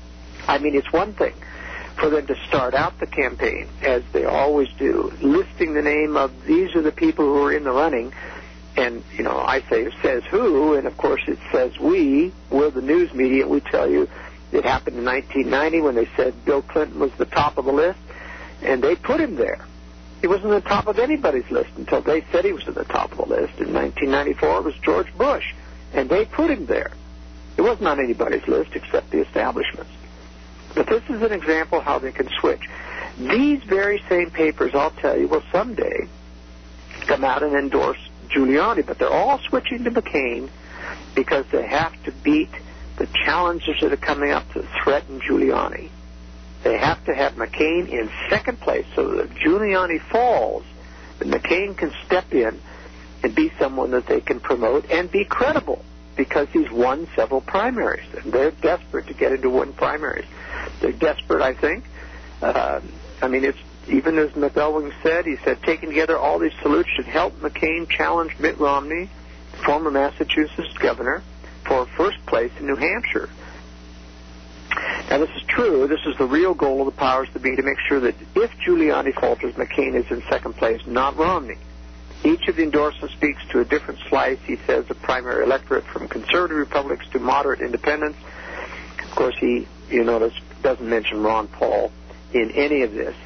I mean, it's one thing for them to start out the campaign, as they always do, listing the name of these are the people who are in the running. And, you know, I say, it says who, and of course it says we. We're the news media. We tell you it happened in nineteen ninety when they said Bill Clinton was the top of the list, and they put him there. He wasn't on the top of anybody's list until they said he was at the top of the list. In nineteen ninety-four, it was George Bush, and they put him there. It wasn't on anybody's list except the establishment's. But this is an example how they can switch. These very same papers, I'll tell you, will someday come out and endorse Giuliani, but they're all switching to McCain because they have to beat the challenges that are coming up to threaten Giuliani. They have to have McCain in second place so that if Giuliani falls, then McCain can step in and be someone that they can promote and be credible because he's won several primaries, and they're desperate to get into one primaries. They're desperate, I think. Uh, I mean, it's even as McElwing said, he said, taking together all these salutes should help McCain challenge Mitt Romney, former Massachusetts governor, for first place in New Hampshire. Now, this is true. This is the real goal of the powers that be, to make sure that if Giuliani falters, McCain is in second place, not Romney. Each of the endorsements speaks to a different slice, he says, of primary electorate, from conservative Republicans to moderate independents. Of course, he, you notice, doesn't mention Ron Paul in any of this.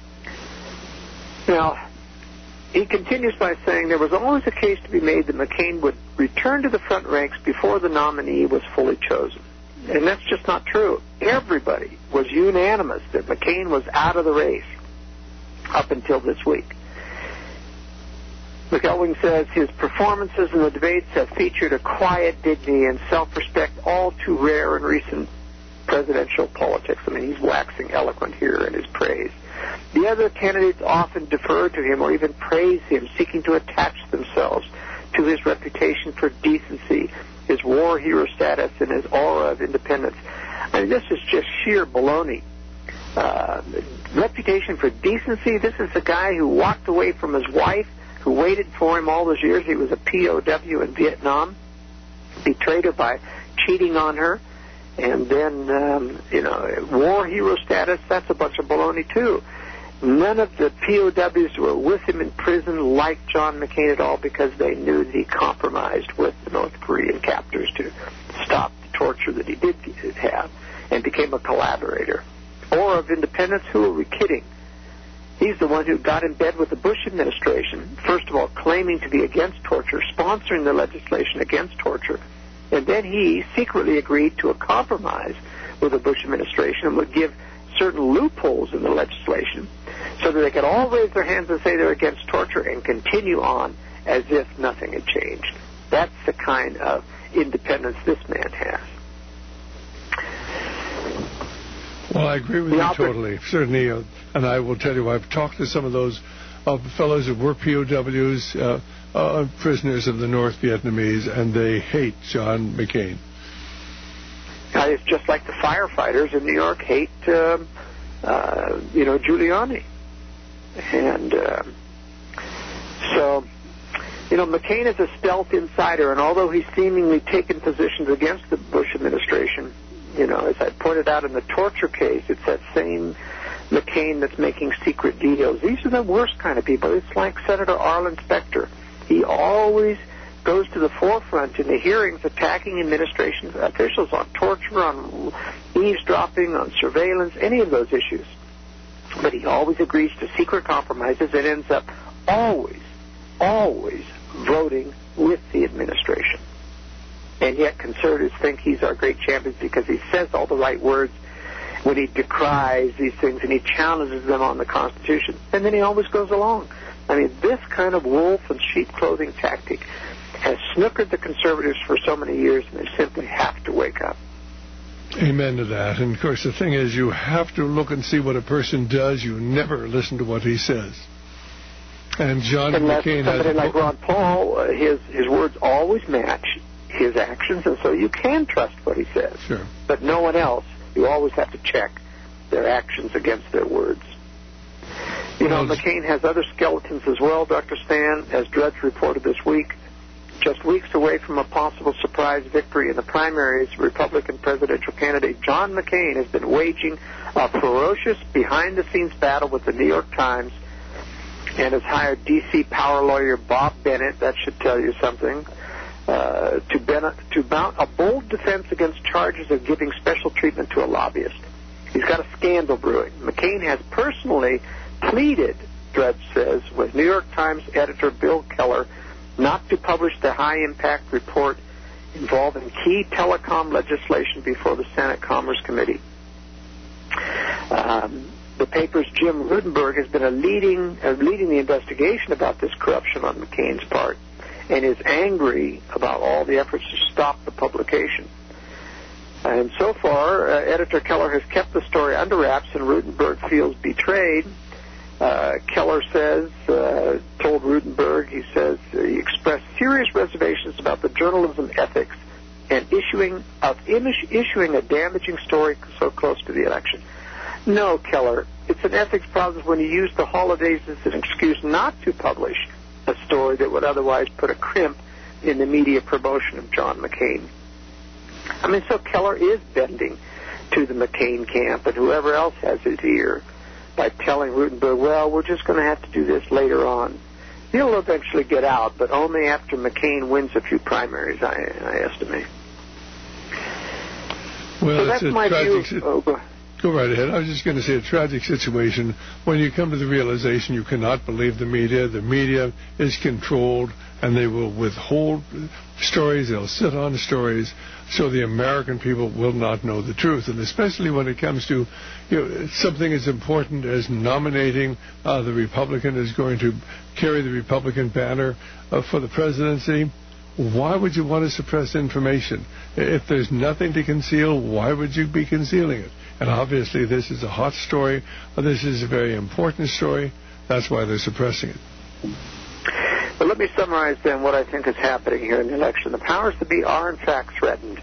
Now, he continues by saying there was always a case to be made that McCain would return to the front ranks before the nominee was fully chosen. And that's just not true. Everybody was unanimous that McCain was out of the race up until this week. McElwing says his performances in the debates have featured a quiet dignity and self-respect all too rare in recent presidential politics. I mean, he's waxing eloquent here in his praise. The other candidates often defer to him or even praise him, seeking to attach themselves to his reputation for decency, his war hero status, and his aura of independence. I mean, this is just sheer baloney. Uh, reputation for decency, this is the guy who walked away from his wife, who waited for him all those years. He was a P O W in Vietnam, betrayed her by cheating on her, and then, um, you know, war hero status, that's a bunch of baloney, too. None of the P O Ws who were with him in prison liked John McCain at all because they knew that he compromised with the North Korean captors to stop the torture that he did have and became a collaborator. Or of independents, who are we kidding? He's the one who got in bed with the Bush administration, first of all claiming to be against torture, sponsoring the legislation against torture, and then he secretly agreed to a compromise with the Bush administration and would give certain loopholes in the legislation so that they could all raise their hands and say they're against torture and continue on as if nothing had changed. That's the kind of independence this man has. Well, I agree with the you oper- totally, certainly, uh, and I will tell you, I've talked to some of those uh, fellows that were P O Ws, uh, uh, prisoners of the North Vietnamese, and they hate John McCain. Uh, it's just like the firefighters in New York hate, um, uh, you know, Giuliani. And uh, so, you know, McCain is a stealth insider, and although he's seemingly taken positions against the Bush administration, you know, as I pointed out in the torture case, it's that same McCain that's making secret deals. These are the worst kind of people. It's like Senator Arlen Specter. He always goes to the forefront in the hearings attacking administration officials on torture, on eavesdropping, on surveillance, any of those issues. But he always agrees to secret compromises and ends up always, always voting with the administration. And yet conservatives think he's our great champion because he says all the right words when he decries these things and he challenges them on the Constitution. And then he always goes along. I mean, this kind of wolf in sheep clothing tactic has snookered the conservatives for so many years, and they simply have to wake up. Amen to that. And, of course, the thing is, you have to look and see what a person does. You never listen to what he says. And John Unless McCain somebody has... like Ron Paul, uh, his, his words always match his actions, and so you can trust what he says. Sure. But no one else. You always have to check their actions against their words. You know, McCain has other skeletons as well, Doctor Stan, as Drudge reported this week. Just weeks away from a possible surprise victory in the primaries, Republican presidential candidate John McCain has been waging a ferocious behind-the-scenes battle with the New York Times and has hired D C power lawyer Bob Bennett, that should tell you something, uh, to, ben- to mount a bold defense against charges of giving special treatment to a lobbyist. He's got a scandal brewing. McCain has personally pleaded, Drudge says, with New York Times editor Bill Keller not to publish the high-impact report involving key telecom legislation before the Senate Commerce Committee. Um, the paper's Jim Rudenberg has been a leading, uh, leading the investigation about this corruption on McCain's part and is angry about all the efforts to stop the publication. And so far, uh, editor Keller has kept the story under wraps, and Rudenberg feels betrayed. Uh, Keller says, uh, told Rudenberg, he says, uh, he expressed serious reservations about the journalism ethics and issuing of issuing a damaging story so close to the election. No, Keller, it's an ethics problem when you use the holidays as an excuse not to publish a story that would otherwise put a crimp in the media promotion of John McCain. I mean, so Keller is bending to the McCain camp and whoever else has his ear by telling Rudenberg, well, we're just going to have to do this later on. He'll eventually get out, but only after McCain wins a few primaries, I, I estimate. Well, so that's it's a my tragic view. Si- oh, go, go right ahead. I was just going to say a tragic situation when you come to the realization you cannot believe the media. The media is controlled, and they will withhold stories. They'll sit on stories, so the American people will not know the truth. And especially when it comes to, you know, something as important as nominating uh, the Republican is going to carry the Republican banner uh, for the presidency. Why would you want to suppress information? If there's nothing to conceal, why would you be concealing it? And obviously this is a hot story. This is a very important story. That's why they're suppressing it. But let me summarize then what I think is happening here in the election. The powers that be are in fact threatened.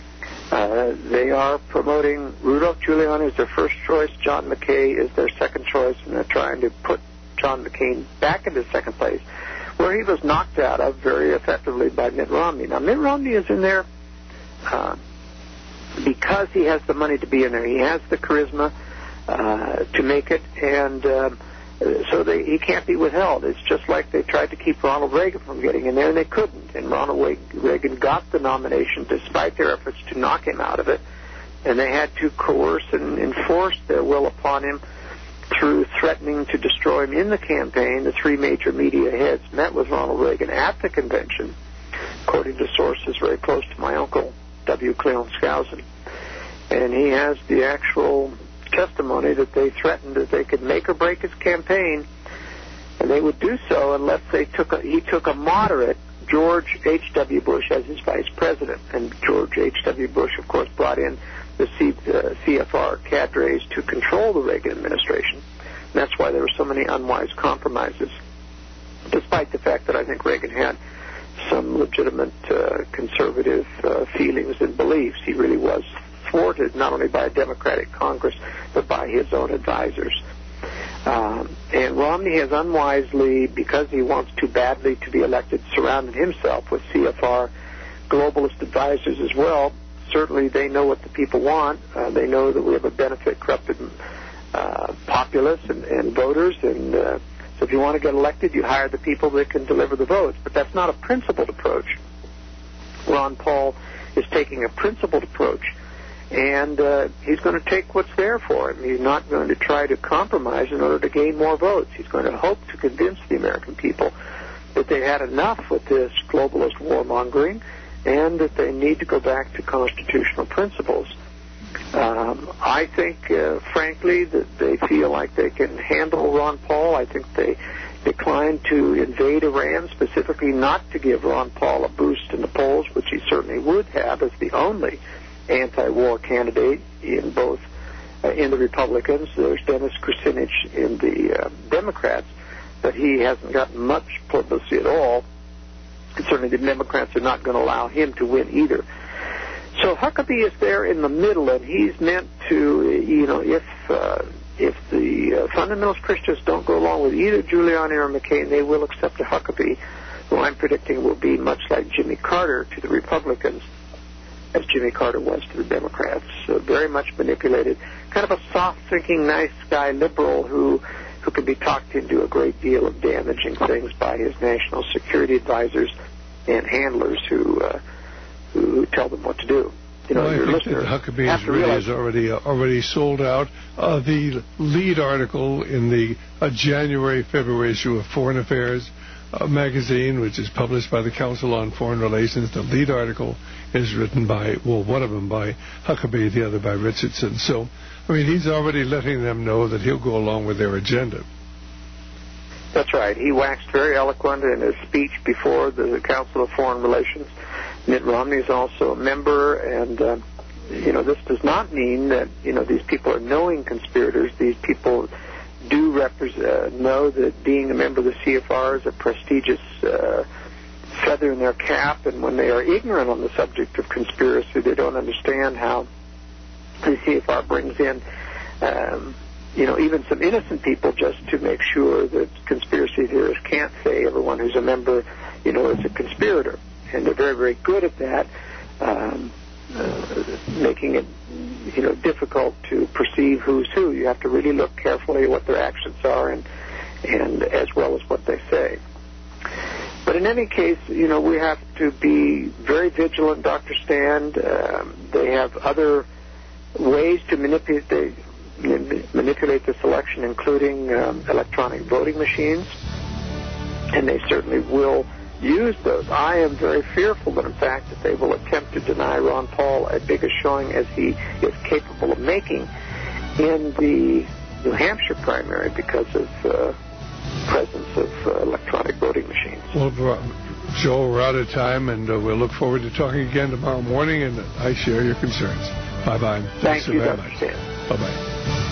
Uh, they are promoting Rudolph Giuliani as their first choice, John McCain is their second choice, and they're trying to put John McCain back into second place, where he was knocked out of very effectively by Mitt Romney. Now, Mitt Romney is in there uh, because he has the money to be in there. He has the charisma uh, to make it, and um, so they, he can't be withheld. It's just like they tried to keep Ronald Reagan from getting in there, and they couldn't. And Ronald Reagan got the nomination despite their efforts to knock him out of it, and they had to coerce and enforce their will upon him through threatening to destroy him in the campaign. The three major media heads met with Ronald Reagan at the convention, according to sources very close to my uncle, W. Cleon Skousen. And he has the actual testimony that they threatened that they could make or break his campaign, and they would do so unless they took a, he took a moderate George H W. Bush as his vice president. And George H W. Bush, of course, brought in the C, uh, C F R cadres to control the Reagan administration. And that's why there were so many unwise compromises, despite the fact that I think Reagan had some legitimate uh, conservative uh, feelings and beliefs. He really was thwarted not only by a Democratic Congress, but by his own advisors. Um, and Romney has unwisely, because he wants too badly to be elected, surrounded himself with C F R globalist advisors as well. Certainly they know what the people want. Uh, they know that we have a benefit-corrupted uh, populace and, and voters, and uh, so if you want to get elected, you hire the people that can deliver the votes. But that's not a principled approach. Ron Paul is taking a principled approach, and uh, he's going to take what's there for him. He's not going to try to compromise in order to gain more votes. He's going to hope to convince the American people that they had enough with this globalist warmongering and that they need to go back to constitutional principles. Um, I think, uh, frankly, that they feel like they can handle Ron Paul. I think they declined to invade Iran, specifically not to give Ron Paul a boost in the polls, which he certainly would have as the only anti-war candidate in both uh, in the Republicans. There's Dennis Kucinich in the uh, Democrats, but he hasn't gotten much publicity at all. And certainly the Democrats are not going to allow him to win either. So Huckabee is there in the middle, and he's meant to, you know, if uh, if the uh, fundamentalist Christians don't go along with either Giuliani or McCain, they will accept a Huckabee who I'm predicting will be much like Jimmy Carter to the Republicans, as Jimmy Carter was to the Democrats. So very much manipulated, kind of a soft-thinking, nice guy liberal who who can be talked into a great deal of damaging things by his national security advisors and handlers who uh, who tell them what to do. You know, well, your I think listeners that Huckabee's have to really realize is already uh, already sold out. Uh, the lead article in the uh, January February issue of Foreign Affairs uh, magazine, which is published by the Council on Foreign Relations, the lead article is written by, well, one of them by Huckabee, the other by Richardson. So, I mean, he's already letting them know that he'll go along with their agenda. That's right. He waxed very eloquent in his speech before the Council of Foreign Relations. Mitt Romney is also a member, and, uh, you know, this does not mean that, you know, these people are knowing conspirators. These people do represent, uh, know that being a member of the C F R is a prestigious uh, feather in their cap, and when they are ignorant on the subject of conspiracy, they don't understand how the C F R brings in um, you know, even some innocent people just to make sure that conspiracy theorists can't say everyone who's a member, you know, is a conspirator. And they're very, very good at that, um, uh, making it, you know, difficult to perceive who's who. You have to really look carefully at what their actions are and, and as well as what they say. But in any case, you know, we have to be very vigilant, Doctor Stand. Um, they have other ways to manipulate the manipulate this election, including um, electronic voting machines, and they certainly will use those. I am very fearful that, in fact, that they will attempt to deny Ron Paul as big a showing as he is capable of making in the New Hampshire primary because of uh, presence of uh, electronic voting machines. Well, Joe, we're out of time, and uh, we'll look forward to talking again tomorrow morning, and I share your concerns. Bye-bye. Thank Thanks you, very Doctor much. Stan. Bye-bye.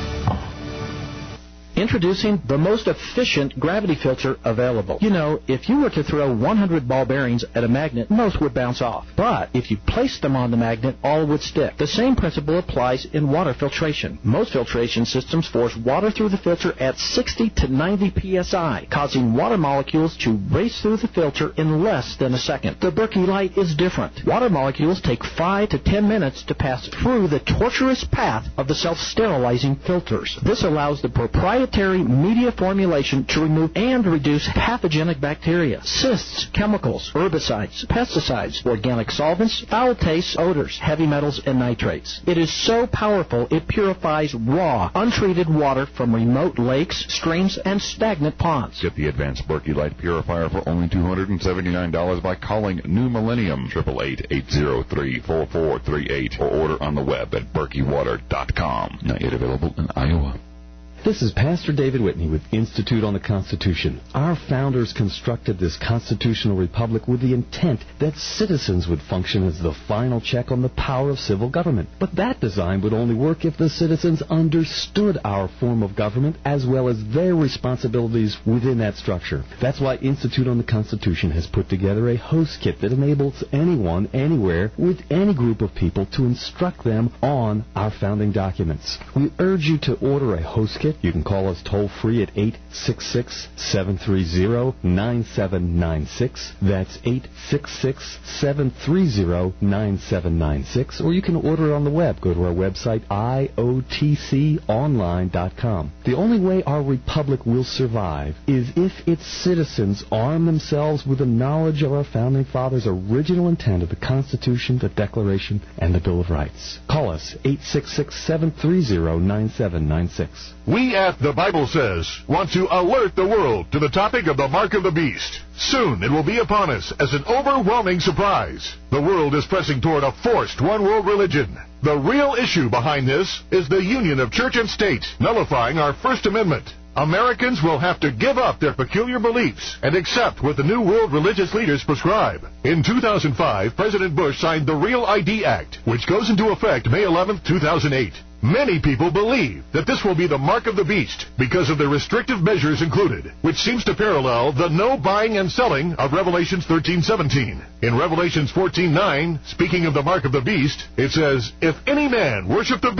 Introducing the most efficient gravity filter available. You know, if you were to throw one hundred ball bearings at a magnet, most would bounce off. But if you placed them on the magnet, all would stick. The same principle applies in water filtration. Most filtration systems force water through the filter at sixty to ninety P S I, causing water molecules to race through the filter in less than a second. The Berkey Light is different. Water molecules take five to ten minutes to pass through the tortuous path of the self-sterilizing filters. This allows the proprietary media formulation to remove and reduce pathogenic bacteria, cysts, chemicals, herbicides, pesticides, organic solvents, foul tastes, odors, heavy metals, and nitrates. It is so powerful it purifies raw, untreated water from remote lakes, streams, and stagnant ponds. Get the advanced Berkey Light Purifier for only two hundred seventy-nine dollars by calling New Millennium, eight eight eight, eight zero three, four four three eight, or order on the web at berkey water dot com. Not yet available in Iowa. This is Pastor David Whitney with Institute on the Constitution. Our founders constructed this constitutional republic with the intent that citizens would function as the final check on the power of civil government. But that design would only work if the citizens understood our form of government as well as their responsibilities within that structure. That's why Institute on the Constitution has put together a host kit that enables anyone, anywhere, with any group of people to instruct them on our founding documents. We urge you to order a host kit. You can call us toll-free at eight six six, seven three zero, nine seven nine six. That's eight six six, seven three zero, nine seven nine six. Or you can order it on the web. Go to our website, I O T C online dot com. The only way our republic will survive is if its citizens arm themselves with the knowledge of our Founding Fathers' original intent of the Constitution, the Declaration, and the Bill of Rights. Call us, eight six six, seven three zero, nine seven nine six. We at The Bible Says want to alert the world to the topic of the Mark of the Beast. Soon it will be upon us as an overwhelming surprise. The world is pressing toward a forced one-world religion. The real issue behind this is the union of church and state, nullifying our First Amendment. Americans will have to give up their peculiar beliefs and accept what the new world religious leaders prescribe. In two thousand five, President Bush signed the Real I D Act, which goes into effect May eleventh, two thousand eight. Many people believe that this will be the mark of the beast because of the restrictive measures included, which seems to parallel the no buying and selling of Revelations thirteen seventeen. In Revelations fourteen nine, speaking of the mark of the beast, it says, "If any man worship the beast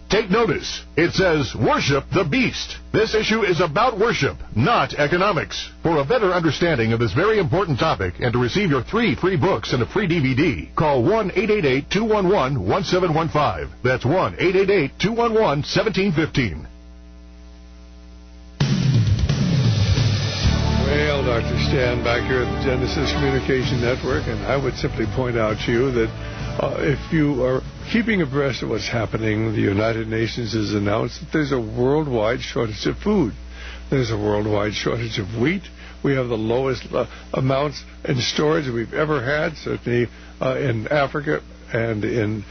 Take notice. It says, worship the beast. This issue is about worship, not economics. For a better understanding of this very important topic and to receive your three free books and a free D V D, call one eight eight eight, two one one, one seven one five. That's one eight eight eight, two one one, one seven one five. Well, Doctor Stan back here at the Genesis Communication Network, and I would simply point out to you that uh, if you are keeping abreast of what's happening, the United Nations has announced that there's a worldwide shortage of food. There's a worldwide shortage of wheat. We have the lowest uh, amounts in storage we've ever had, certainly uh, in Africa and in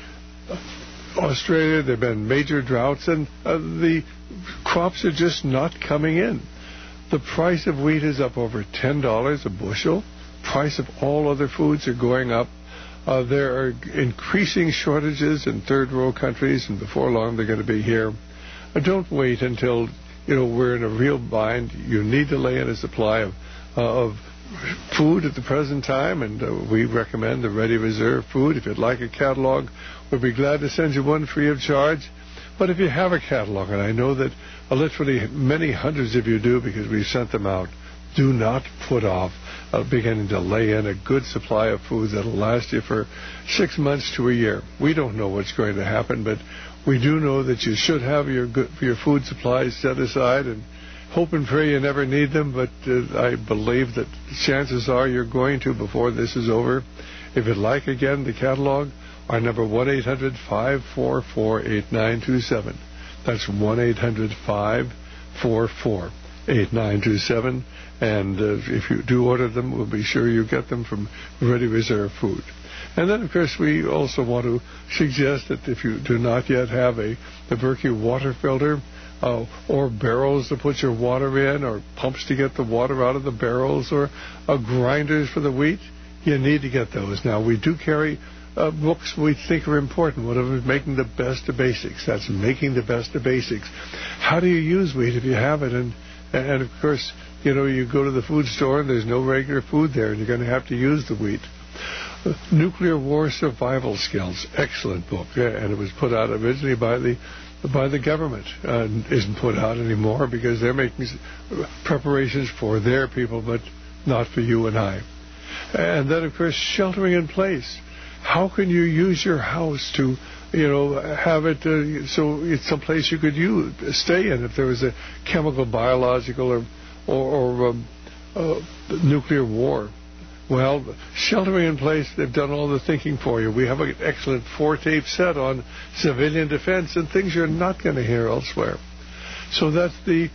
Australia. There have been major droughts, and uh, the crops are just not coming in. The price of wheat is up over ten dollars a bushel. Price of all other foods are going up. Uh, there are increasing shortages in third world countries, and before long they're going to be here. Uh, don't wait until you know we're in a real bind. You need to lay in a supply of, uh, of food at the present time, and uh, we recommend the Ready Reserve food. If you'd like a catalog, we'd be glad to send you one free of charge. But if you have a catalog, and I know that uh, literally many hundreds of you do because we've sent them out, do not put off uh, beginning to lay in a good supply of food that will last you for six months to a year. We don't know what's going to happen, but we do know that you should have your good, your food supplies set aside, and hope and pray you never need them, but uh, I believe that chances are you're going to before this is over. If you'd like, again, the catalog, our number one eight hundred, five four four, eight nine two seven. That's one eight hundred, five four four, eight nine two seven. And uh, if you do order them, we'll be sure you get them from Ready Reserve Food. And then, of course, we also want to suggest that if you do not yet have a the Berkey water filter, uh, or barrels to put your water in, or pumps to get the water out of the barrels, or uh, grinders for the wheat, you need to get those. Now, we do carry Uh, books we think are important. One of them is Making the Best of Basics. That's Making the Best of Basics. How do you use wheat if you have it? And, and of course, you know, you go to the food store and there's no regular food there, and you're going to have to use the wheat. Uh, Nuclear War Survival Skills. Excellent book. And it was put out originally by the by the government. Uh, isn't put out anymore because they're making preparations for their people, but not for you and I. And then, of course, Sheltering in Place. How can you use your house to, you know, have it uh, so it's someplace you could use, stay in if there was a chemical, biological, or or, or um, uh, nuclear war? Well, Sheltering in Place, they've done all the thinking for you. We have an excellent four-tape set on civilian defense and things you're not going to hear elsewhere. So that's the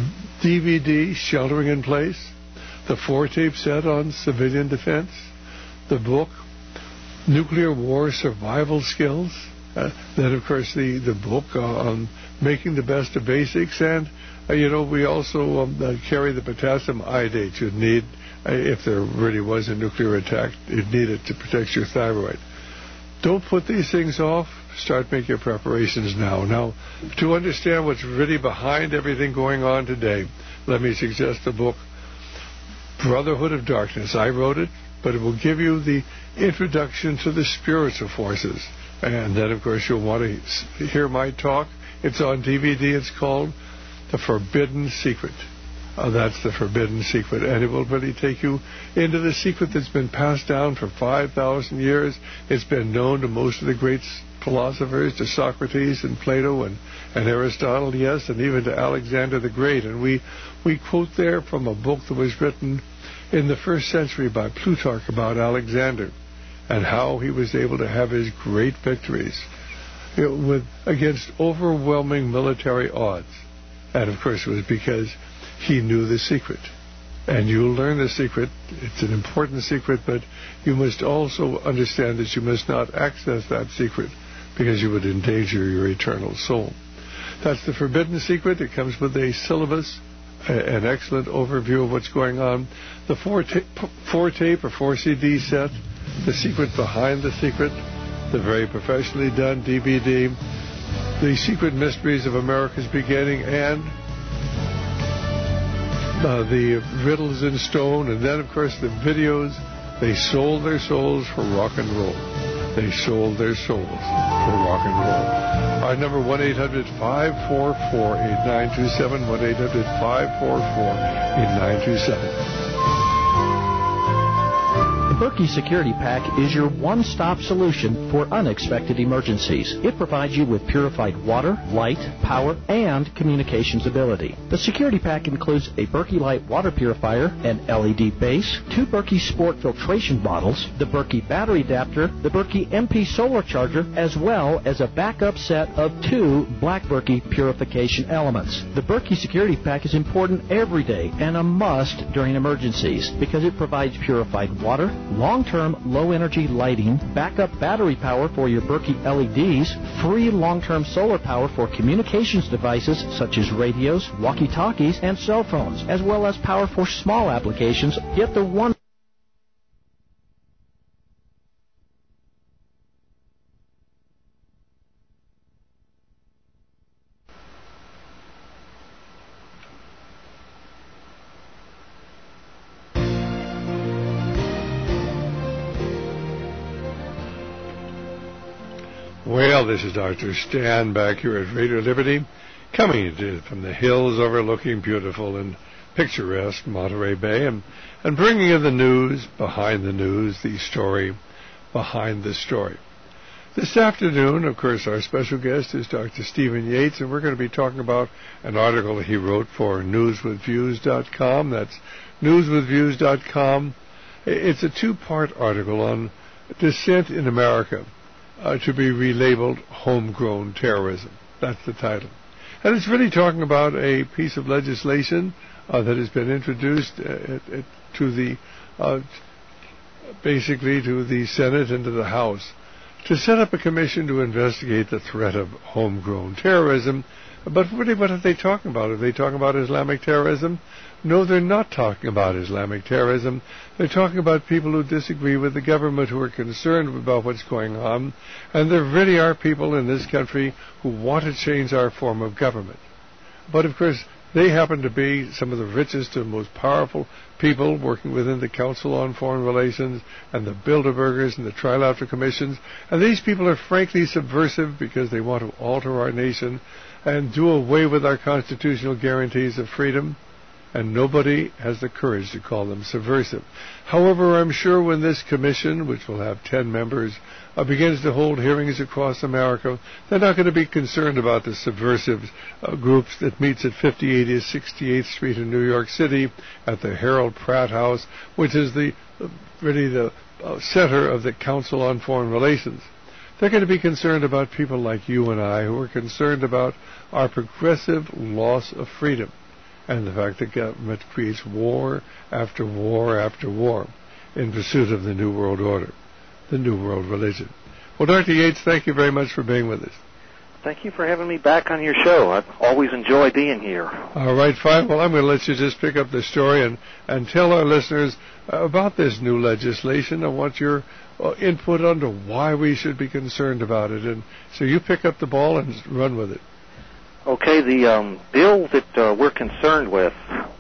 D V D, Sheltering in Place, the four-tape set on civilian defense, the book, Nuclear War Survival Skills, uh, then, of course, the, the book uh, on Making the Best of Basics, and, uh, you know, we also um, uh, carry the potassium iodate you'd need uh, if there really was a nuclear attack. You'd need it to protect your thyroid. Don't put these things off. Start making your preparations now. Now, to understand what's really behind everything going on today, let me suggest the book Brotherhood of Darkness. I wrote it, but it will give you the introduction to the spiritual forces. And then, of course, you'll want to hear my talk. It's on D V D. It's called The Forbidden Secret. Uh, that's The Forbidden Secret. And it will really take you into the secret that's been passed down for five thousand years. It's been known to most of the great philosophers, to Socrates and Plato and, and Aristotle, yes, and even to Alexander the Great. And we, we quote there from a book that was written in the first century by Plutarch about Alexander and how he was able to have his great victories, you know, with against overwhelming military odds. And, of course, it was because he knew the secret. And you'll learn the secret. It's an important secret, but you must also understand that you must not access that secret because you would endanger your eternal soul. That's The Forbidden Secret. It comes with a syllabus, an excellent overview of what's going on. The four, ta- four tape or four C D set, The Secret Behind the Secret, the very professionally done D V D, The Secret Mysteries of America's Beginning, and uh, the Riddles in Stone, and then, of course, the videos. They sold their souls for rock and roll. They sold their souls for rock and roll. Our number one eight hundred five four four eight nine two seven, one eight hundred five four four eight nine two seven. The Berkey Security Pack is your one-stop solution for unexpected emergencies. It provides you with purified water, light, power, and communications ability. The Security Pack includes a Berkey Light water purifier, an L E D base, two Berkey Sport filtration bottles, the Berkey battery adapter, the Berkey M P solar charger, as well as a backup set of two Black Berkey purification elements. The Berkey Security Pack is important every day and a must during emergencies because it provides purified water, long-term low-energy lighting, backup battery power for your Berkey L E Ds, free long-term solar power for communications devices such as radios, walkie-talkies, and cell phones, as well as power for small applications. Get the one Well, this is Doctor Stan back here at Radio Liberty, coming to, from the hills overlooking beautiful and picturesque Monterey Bay, and, and bringing you the news behind the news, the story behind the story. This afternoon, of course, our special guest is Doctor Stephen Yates, and we're going to be talking about an article he wrote for news with views dot com. That's news with views dot com. It's a two-part article on dissent in America. Uh, to be relabeled homegrown terrorism. That's the title. And it's really talking about a piece of legislation uh, that has been introduced uh, at, at, to the, uh, basically to the Senate and to the House to set up a commission to investigate the threat of homegrown terrorism. But really, what are they talking about? Are they talking about Islamic terrorism? No, they're not talking about Islamic terrorism. They're talking about people who disagree with the government, who are concerned about what's going on. And there really are people in this country who want to change our form of government. But, of course, they happen to be some of the richest and most powerful people working within the Council on Foreign Relations and the Bilderbergers and the Trilateral Commissions. And these people are frankly subversive because they want to alter our nation and do away with our constitutional guarantees of freedom. And nobody has the courage to call them subversive. However, I'm sure when this commission, which will have ten members, uh, begins to hold hearings across America, they're not going to be concerned about the subversive uh, groups that meets at fifty-eight sixty-eighth Street in New York City at the Harold Pratt House, which is the uh, really the uh, center of the Council on Foreign Relations. They're going to be concerned about people like you and I who are concerned about our progressive loss of freedom and the fact that government creates war after war after war in pursuit of the New World Order, the New World Religion. Well, Doctor Yates, thank you very much for being with us. Thank you for having me back on your show. I've always enjoyed being here. All right, fine. Well, I'm going to let you just pick up the story and, and tell our listeners uh, about this new legislation. I want your uh, input on to why we should be concerned about it. And so you pick up the ball and run with it. Okay, the um, bill that uh, we're concerned with,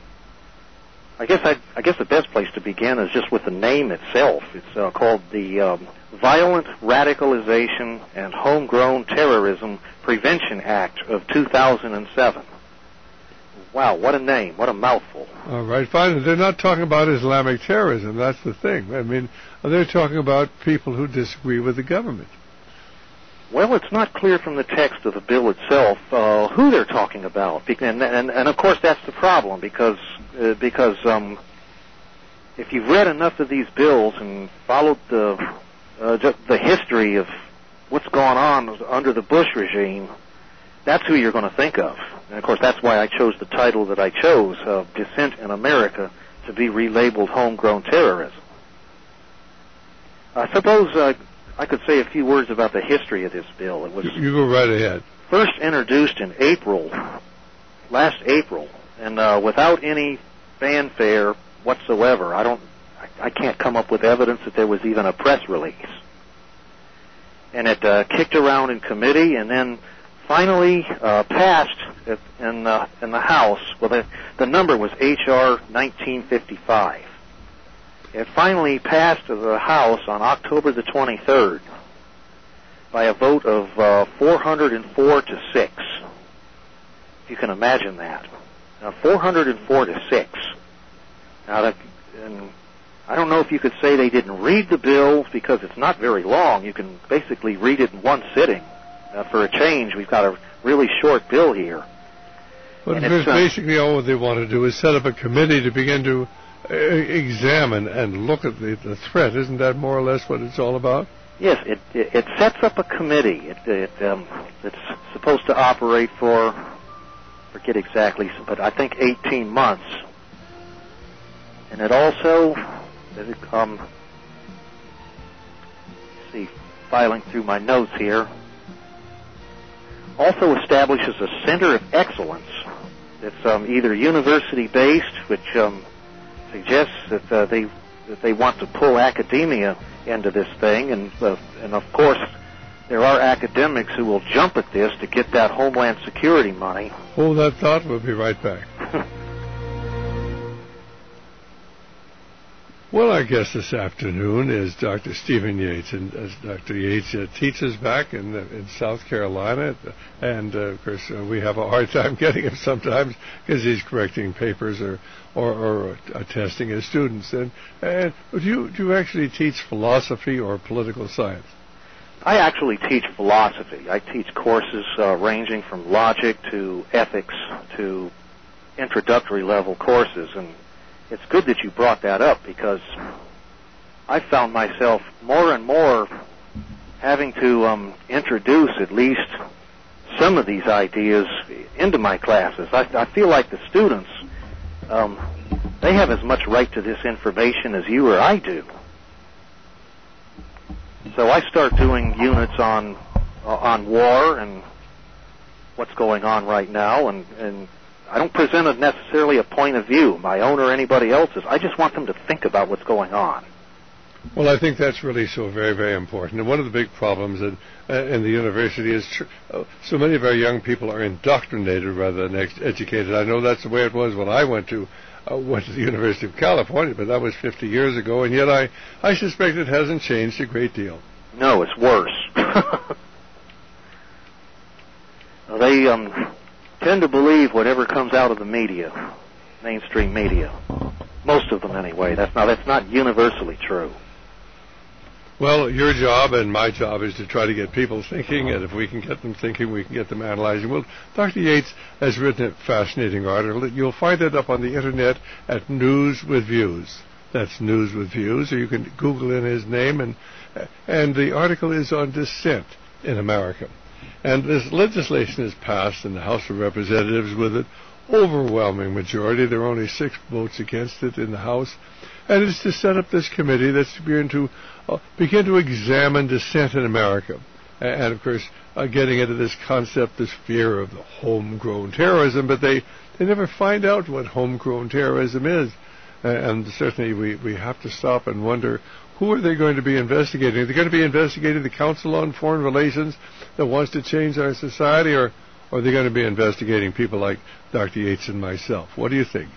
I guess I, I guess the best place to begin is just with the name itself. It's uh, called the um, Violent Radicalization and Homegrown Terrorism Prevention Act of two thousand seven. Wow, what a name, what a mouthful. All right, fine. They're not talking about Islamic terrorism, that's the thing. I mean, they're talking about people who disagree with the government. Well, it's not clear from the text of the bill itself uh, who they're talking about, and, and, and of course that's the problem because uh, because um, if you've read enough of these bills and followed the uh, just the history of what's gone on under the Bush regime, that's who you're going to think of. And of course that's why I chose the title that I chose, uh, "Dissent in America," to be relabeled homegrown terrorism. I suppose. Uh, I could say a few words about the history of this bill. It was you go right ahead. First introduced in April, last April, and uh, without any fanfare whatsoever. I don't, I, I can't come up with evidence that there was even a press release. And it uh, kicked around in committee, and then finally uh, passed in uh, in the House. Well, the the number was H R nineteen fifty-five. It finally passed to the House on October the twenty-third. by a vote of uh, four hundred four to six. If you can imagine that. Now, four hundred four to six. Now, that, and I don't know if you could say they didn't read the bill because it's not very long. You can basically read it in one sitting. Uh, for a change, we've got a really short bill here. But uh, basically all they want to do is set up a committee to begin to uh, examine and look at the, the threat. Isn't that more or less what it's all about? Yes, it it, it sets up a committee. It, it um, it's supposed to operate for, forget exactly, but I think eighteen months. And it also, um, let's see, filing through my notes here, also establishes a center of excellence that's um, either university-based, which um, suggests that uh, they that they want to pull academia into this thing, and uh, and of course there are academics who will jump at this to get that Homeland Security money. Hold that thought. We'll be right back. Well, our guest this afternoon is Doctor Stephen Yates, and as Doctor Yates uh, teaches back in uh, in South Carolina, and uh, of course uh, we have a hard time getting him sometimes because he's correcting papers or or, or uh, testing his students. And and do you do you actually teach philosophy or political science? I actually teach philosophy. I teach courses uh, ranging from logic to ethics to introductory level courses, and it's good that you brought that up because I found myself more and more having to um, introduce at least some of these ideas into my classes. I, I feel like the students, um, they have as much right to this information as you or I do. So I start doing units on uh, on war and what's going on right now, and, and I don't present a necessarily a point of view, my own or anybody else's. I just want them to think about what's going on. Well, I think that's really so very, very important. And one of the big problems in, uh, in the university is tr- uh, so many of our young people are indoctrinated rather than ex- educated. I know that's the way it was when I went to uh, went to the University of California, but that was fifty years ago, and yet I, I suspect it hasn't changed a great deal. No, it's worse. They um. tend to believe whatever comes out of the media, mainstream media. Most of them, anyway. That's not that's not universally true. Well, your job and my job is to try to get people thinking, and if we can get them thinking, we can get them analyzing. Well, Doctor Yates has written a fascinating article. You'll find it up on the Internet at News with Views. That's News with Views, or you can Google in his name, and and the article is on dissent in America. And this legislation is passed in the House of Representatives with an overwhelming majority. There are only six votes against it in the House. And it's to set up this committee that's to begin to, uh, begin to examine dissent in America. And, and of course, uh, getting into this concept, this fear of the homegrown terrorism, but they, they never find out what homegrown terrorism is. Uh, and certainly we, we have to stop and wonder, who are they going to be investigating? Are they going to be investigating the Council on Foreign Relations that wants to change our society, or, or are they going to be investigating people like Doctor Yates and myself? What do you think?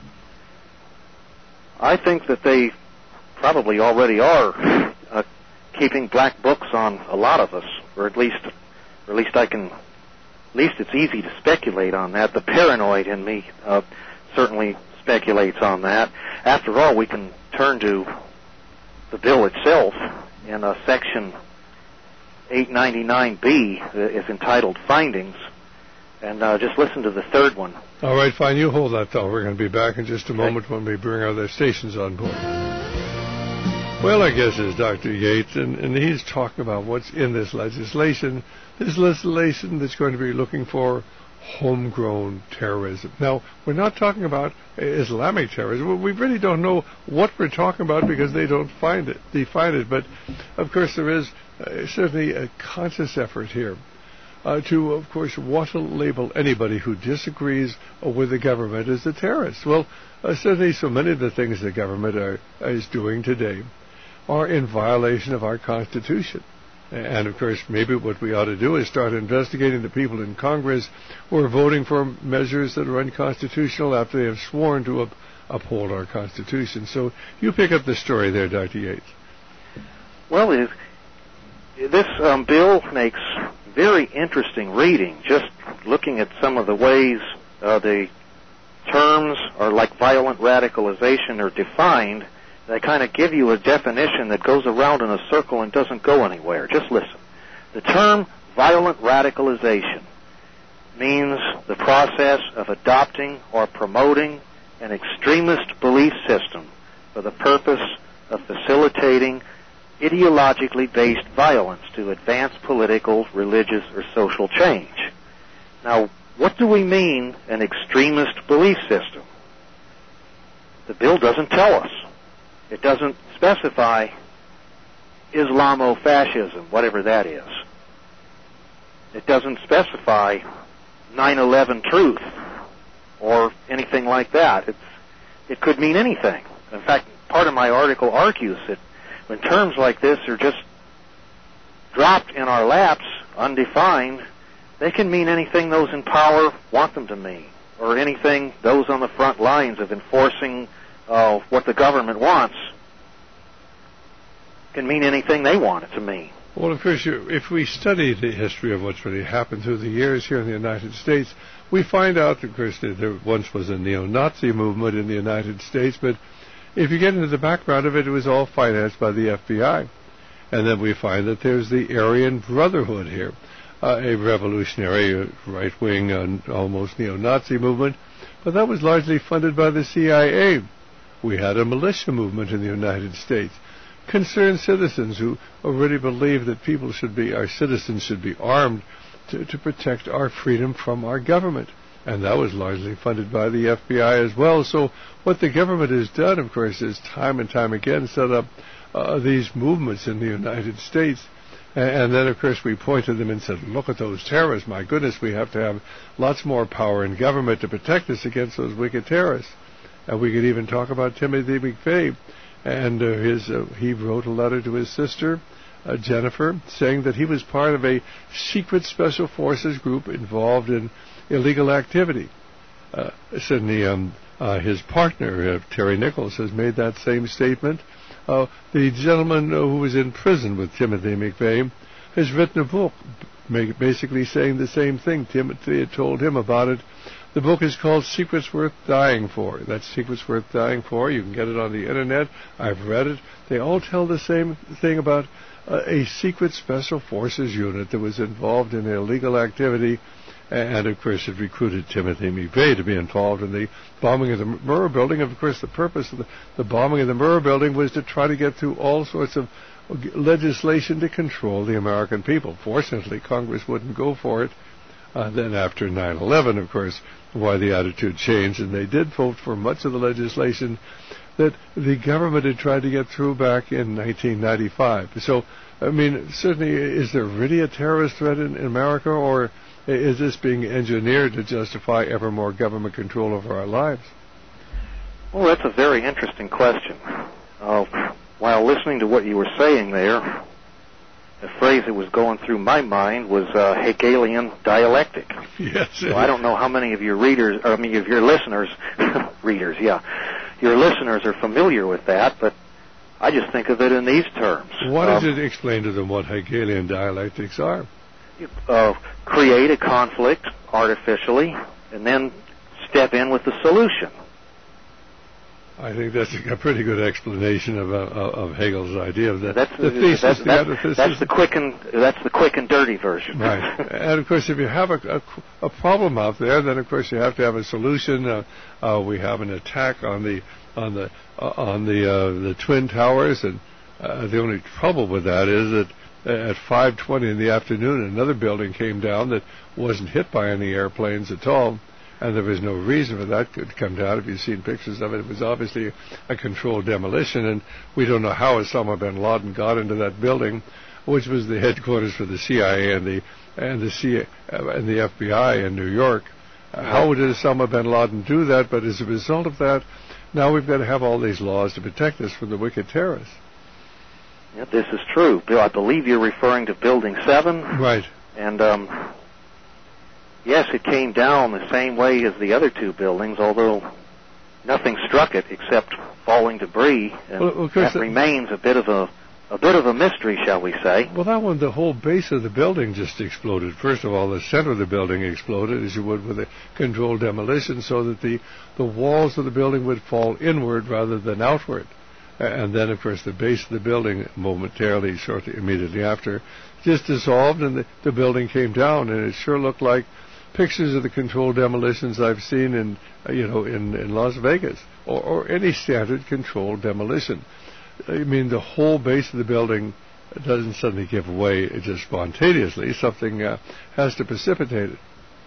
I think that they probably already are uh, keeping black books on a lot of us, or at least, or at least I can, at least it's easy to speculate on that. The paranoid in me uh, certainly speculates on that. After all, we can turn to the bill itself in uh, section eight ninety-nine B is entitled Findings, and uh, just listen to the third one. All right, fine. You hold that thought. We're going to be back in just a moment when we bring our other stations on board. Well, I guess it's Doctor Yates, and, and he's talking about what's in this legislation, this legislation that's going to be looking for homegrown terrorism. Now, we're not talking about Islamic terrorism. We really don't know what we're talking about because they don't find it, define it. But, of course, there is uh, certainly a conscious effort here uh, to, of course, want to label anybody who disagrees with the government as a terrorist. Well, uh, certainly so many of the things the government are, is doing today are in violation of our Constitution. And, of course, maybe what we ought to do is start investigating the people in Congress who are voting for measures that are unconstitutional after they have sworn to up, uphold our Constitution. So you pick up the story there, Doctor Yates. Well, if, this um, bill makes very interesting reading. Just looking at some of the ways uh, the terms are like violent radicalization are defined, they kind of give you a definition that goes around in a circle and doesn't go anywhere. Just listen. The term violent radicalization means the process of adopting or promoting an extremist belief system for the purpose of facilitating ideologically based violence to advance political, religious, or social change. Now, what do we mean an extremist belief system? The bill doesn't tell us. It doesn't specify Islamofascism, whatever that is. It doesn't specify nine eleven truth or anything like that. It's, it could mean anything. In fact, part of my article argues that when terms like this are just dropped in our laps, undefined, they can mean anything those in power want them to mean, or anything those on the front lines of enforcing uh, what the government wants can mean anything they want it to mean. Well, of course, if we study the history of what's really happened through the years here in the United States, we find out, of course, that there once was a neo-Nazi movement in the United States, but if you get into the background of it, it was all financed by the F B I. And then we find that there's the Aryan Brotherhood here, uh, a revolutionary, uh, right-wing, uh, almost neo-Nazi movement, but that was largely funded by the C I A. We had a militia movement in the United States. Concerned citizens who already believed that people should be, our citizens should be armed to, to protect our freedom from our government. And that was largely funded by the F B I as well. So what the government has done, of course, is time and time again set up uh, these movements in the United States. And, and then, of course, we pointed them and said, look at those terrorists. My goodness, we have to have lots more power in government to protect us against those wicked terrorists. And we could even talk about Timothy McVeigh. And uh, his, uh, he wrote a letter to his sister, uh, Jennifer, saying that he was part of a secret special forces group involved in illegal activity. Uh, Sydney, um, uh, his partner, uh, Terry Nichols, has made that same statement. Uh, the gentleman uh, who was in prison with Timothy McVeigh has written a book basically saying the same thing. Timothy had told him about it. The book is called Secrets Worth Dying For. That's Secrets Worth Dying For. You can get it on the Internet. I've read it. They all tell the same thing about uh, a secret special forces unit that was involved in illegal activity, and, of course, it recruited Timothy McVeigh to be involved in the bombing of the Murrah Building. Of course, the purpose of the, the bombing of the Murrah Building was to try to get through all sorts of legislation to control the American people. Fortunately, Congress wouldn't go for it. Uh, then after nine eleven, of course, why the attitude changed, and they did vote for much of the legislation that the government had tried to get through back in nineteen ninety-five. So, I mean, certainly, is there really a terrorist threat in, in America, or is this being engineered to justify ever more government control over our lives? Well, that's a very interesting question. Uh, while listening to what you were saying there, the phrase that was going through my mind was uh, Hegelian dialectic. Yes. So I don't know how many of your readers, or I mean, of your listeners, readers, yeah, your listeners are familiar with that, but I just think of it in these terms. Why um, don't you explain to them what Hegelian dialectics are? Uh, create a conflict artificially, and then step in with the solution. I think that's a pretty good explanation of, uh, of Hegel's idea of the, that's the thesis. That's, the that's, antithesis. that's the quick and that's the quick and dirty version. Right. And of course, if you have a, a, a problem out there, then of course you have to have a solution. Uh, uh, we have an attack on the on the uh, on the uh, the Twin Towers, and uh, the only trouble with that is that at five twenty in the afternoon, another building came down that wasn't hit by any airplanes at all. And there was no reason for that to come down. If you've seen pictures of it, it was obviously a controlled demolition, and we don't know how Osama bin Laden got into that building, which was the headquarters for the C I A and the and the C I A, and the F B I in New York. Uh, how did Osama bin Laden do that? But as a result of that, now we've got to have all these laws to protect us from the wicked terrorists. Yeah, this is true, Bill. I believe you're referring to Building Seven, right? And um. Yes, it came down the same way as the other two buildings, although nothing struck it except falling debris, and well, that the, remains a bit of a a bit of a mystery, shall we say. Well, that one, the whole base of the building just exploded. First of all, the center of the building exploded, as you would with a controlled demolition, so that the, the walls of the building would fall inward rather than outward. And then, of course, the base of the building momentarily, shortly, immediately after, just dissolved, and the, the building came down, and it sure looked like pictures of the controlled demolitions I've seen in, uh, you know, in, in Las Vegas, or, or any standard controlled demolition. I mean, the whole base of the building doesn't suddenly give way just spontaneously. Something uh, has to precipitate it.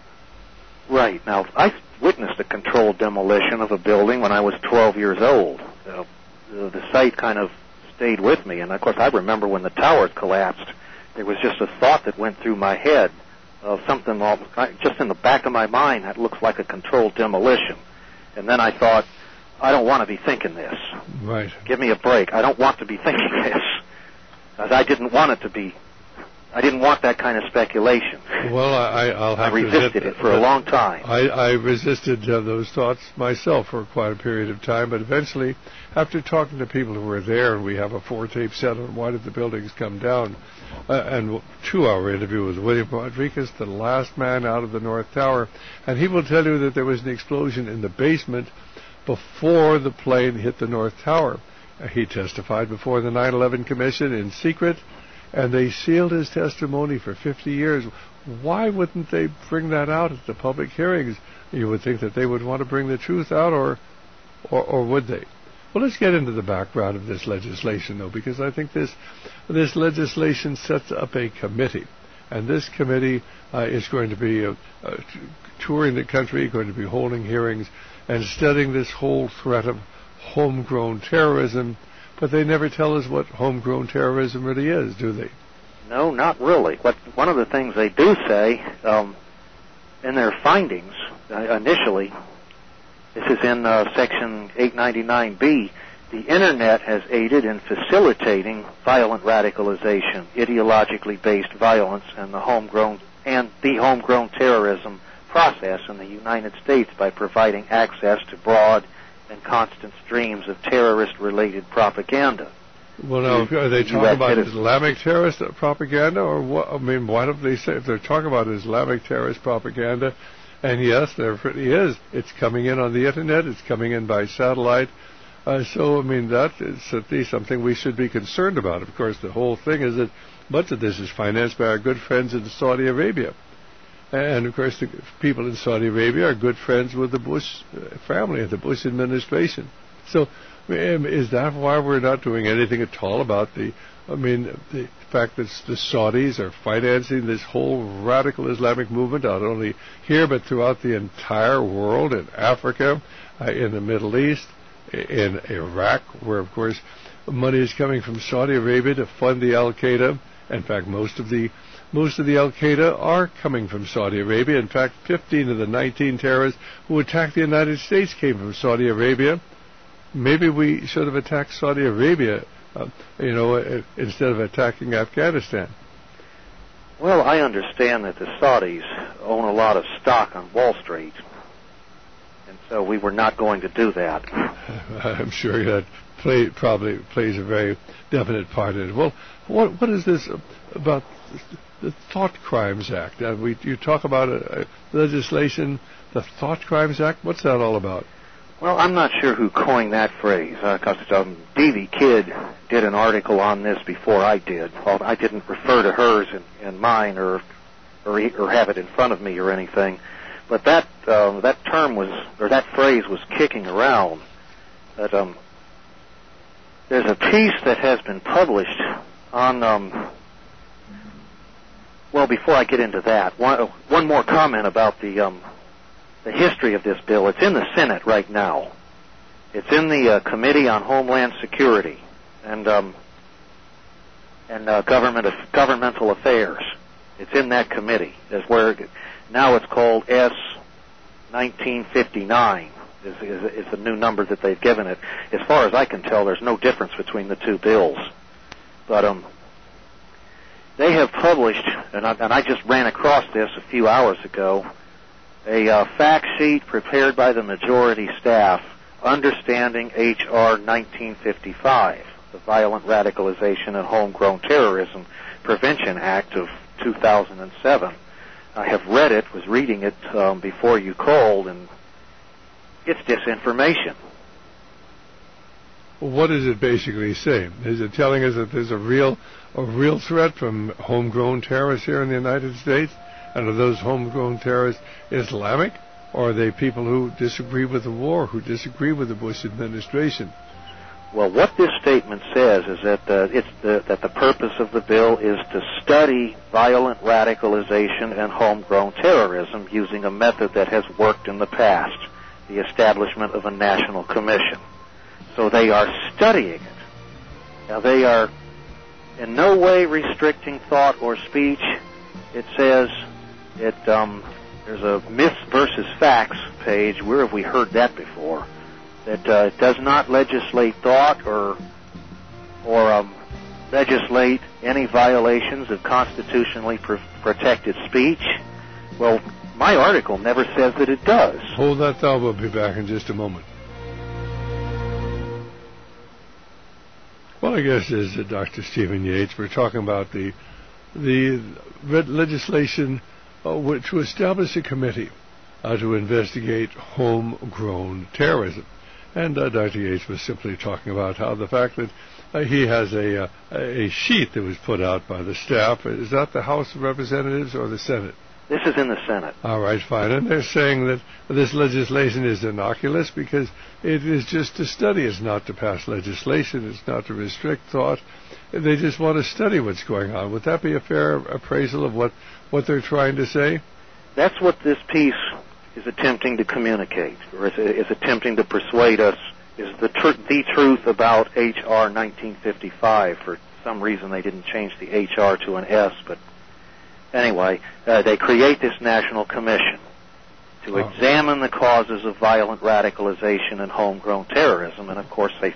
Right. Now, I witnessed a controlled demolition of a building when I was twelve years old. Uh, the, the site kind of stayed with me, and of course I remember when the tower collapsed, there was just a thought that went through my head of something all, just in the back of my mind that looks like a controlled demolition. And then I thought, I don't want to be thinking this. Right. Give me a break. I don't want to be thinking this. Because I didn't want it to be, I didn't want that kind of speculation. Well, I, I'll have I resisted to it for a long time. I, I resisted uh, those thoughts myself for quite a period of time, but eventually, after talking to people who were there, and we have a four-tape set on why did the buildings come down, uh, and two-hour interview with William Rodriguez, the last man out of the North Tower, and he will tell you that there was an explosion in the basement before the plane hit the North Tower. Uh, he testified before the nine eleven Commission in secret, and they sealed his testimony for fifty years. Why wouldn't they bring that out at the public hearings? You would think that they would want to bring the truth out, or, or, or would they? Well, let's get into the background of this legislation, though, because I think this, this legislation sets up a committee, and this committee uh, is going to be uh, uh, t- touring the country, going to be holding hearings, and studying this whole threat of homegrown terrorism, but they never tell us what homegrown terrorism really is, do they? No, not really. What one of the things they do say um, in their findings uh, initially, this is in uh, Section eight ninety-nine B, the Internet has aided in facilitating violent radicalization, ideologically based violence, and the homegrown and the homegrown terrorism process in the United States by providing access to broad and constant streams of terrorist-related propaganda. Well, now, are they talking about Islamic terrorist propaganda, or what? I mean, why don't they say, if they're talking about Islamic terrorist propaganda, and yes, there really is, it's coming in on the Internet, it's coming in by satellite, uh, so, I mean, that is certainly something we should be concerned about. Of course, the whole thing is that much of this is financed by our good friends in Saudi Arabia. And, of course, the people in Saudi Arabia are good friends with the Bush family and the Bush administration. So, is that why we're not doing anything at all about the, I mean, the fact that the Saudis are financing this whole radical Islamic movement, not only here but throughout the entire world, in Africa, uh, in the Middle East, in Iraq, where, of course, money is coming from Saudi Arabia to fund the Al-Qaeda. In fact, most of the Most of the Al-Qaeda are coming from Saudi Arabia. In fact, fifteen of the nineteen terrorists who attacked the United States came from Saudi Arabia. Maybe we should have attacked Saudi Arabia, uh, you know, uh, instead of attacking Afghanistan. Well, I understand that the Saudis own a lot of stock on Wall Street, and so we were not going to do that. I'm sure that play, probably plays a very definite part in it. Well, what what is this about the Thought Crimes Act? Uh, we you talk about a, a legislation, the Thought Crimes Act. What's that all about? Well, I'm not sure who coined that phrase, because uh, um, Davy Kidd did an article on this before I did. Well, I didn't refer to hers in, in mine or, or or have it in front of me or anything, but that uh, that term was, or that phrase was kicking around. That um, there's a piece that has been published on. Um, well, before I get into that, one one more comment about the. Um, The history of this bill. It's in the Senate right now. It's in the uh, Committee on Homeland Security and um, and uh, government governmental affairs. It's in that committee. Is where it, now it's called S nineteen fifty-nine. Is, is is the new number that they've given it. As far as I can tell, there's no difference between the two bills. But um, they have published, and I, and I just ran across this a few hours ago. A uh, fact sheet prepared by the majority staff, understanding H R nineteen fifty-five. the Violent Radicalization and Homegrown Terrorism Prevention Act of two thousand seven. I have read it, was reading it um, before you called, and it's disinformation. Well, what does it basically say? Is it telling us that there's a real, a real threat from homegrown terrorists here in the United States? And are those homegrown terrorists Islamic, or are they people who disagree with the war, who disagree with the Bush administration? Well, what this statement says is that uh, it's the, that the purpose of the bill is to study violent radicalization and homegrown terrorism using a method that has worked in the past, the establishment of a national commission. So they are studying it. Now, they are in no way restricting thought or speech. It says it. Um, there's a myths versus facts page. Where have we heard that before? That uh, it does not legislate thought or or um, legislate any violations of constitutionally pr- protected speech. Well, my article never says that it does. Hold that thought. We'll be back in just a moment. Well, I guess as uh, Doctor Stephen Yates, we're talking about the the red legislation uh, which to establish a committee uh, to investigate homegrown terrorism. And uh, Doctor Yates was simply talking about how the fact that uh, he has a uh, a sheet that was put out by the staff. Is that the House of Representatives or the Senate? This is in the Senate. All right, fine. And they're saying that this legislation is innocuous because it is just to study. It's not to pass legislation. It's not to restrict thought. They just want to study what's going on. Would that be a fair appraisal of what, what they're trying to say? That's what this piece is attempting to communicate, or is, is attempting to persuade us, is the, tr- the truth about H R nineteen fifty-five. For some reason they didn't change the H R to an S, but anyway, uh, they create this national commission to oh. examine the causes of violent radicalization and homegrown terrorism, and of course they,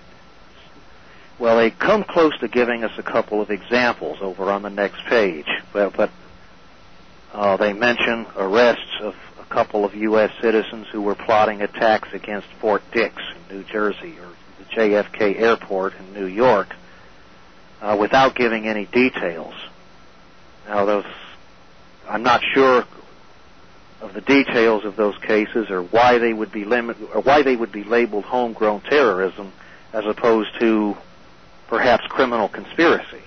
well, they come close to giving us a couple of examples over on the next page, but, but uh, they mention arrests of a couple of U S citizens who were plotting attacks against Fort Dix in New Jersey, or the J F K airport in New York, uh, without giving any details. Now, those, I'm not sure of the details of those cases, or why they would be limit, or why they would be labeled homegrown terrorism as opposed to perhaps criminal conspiracy.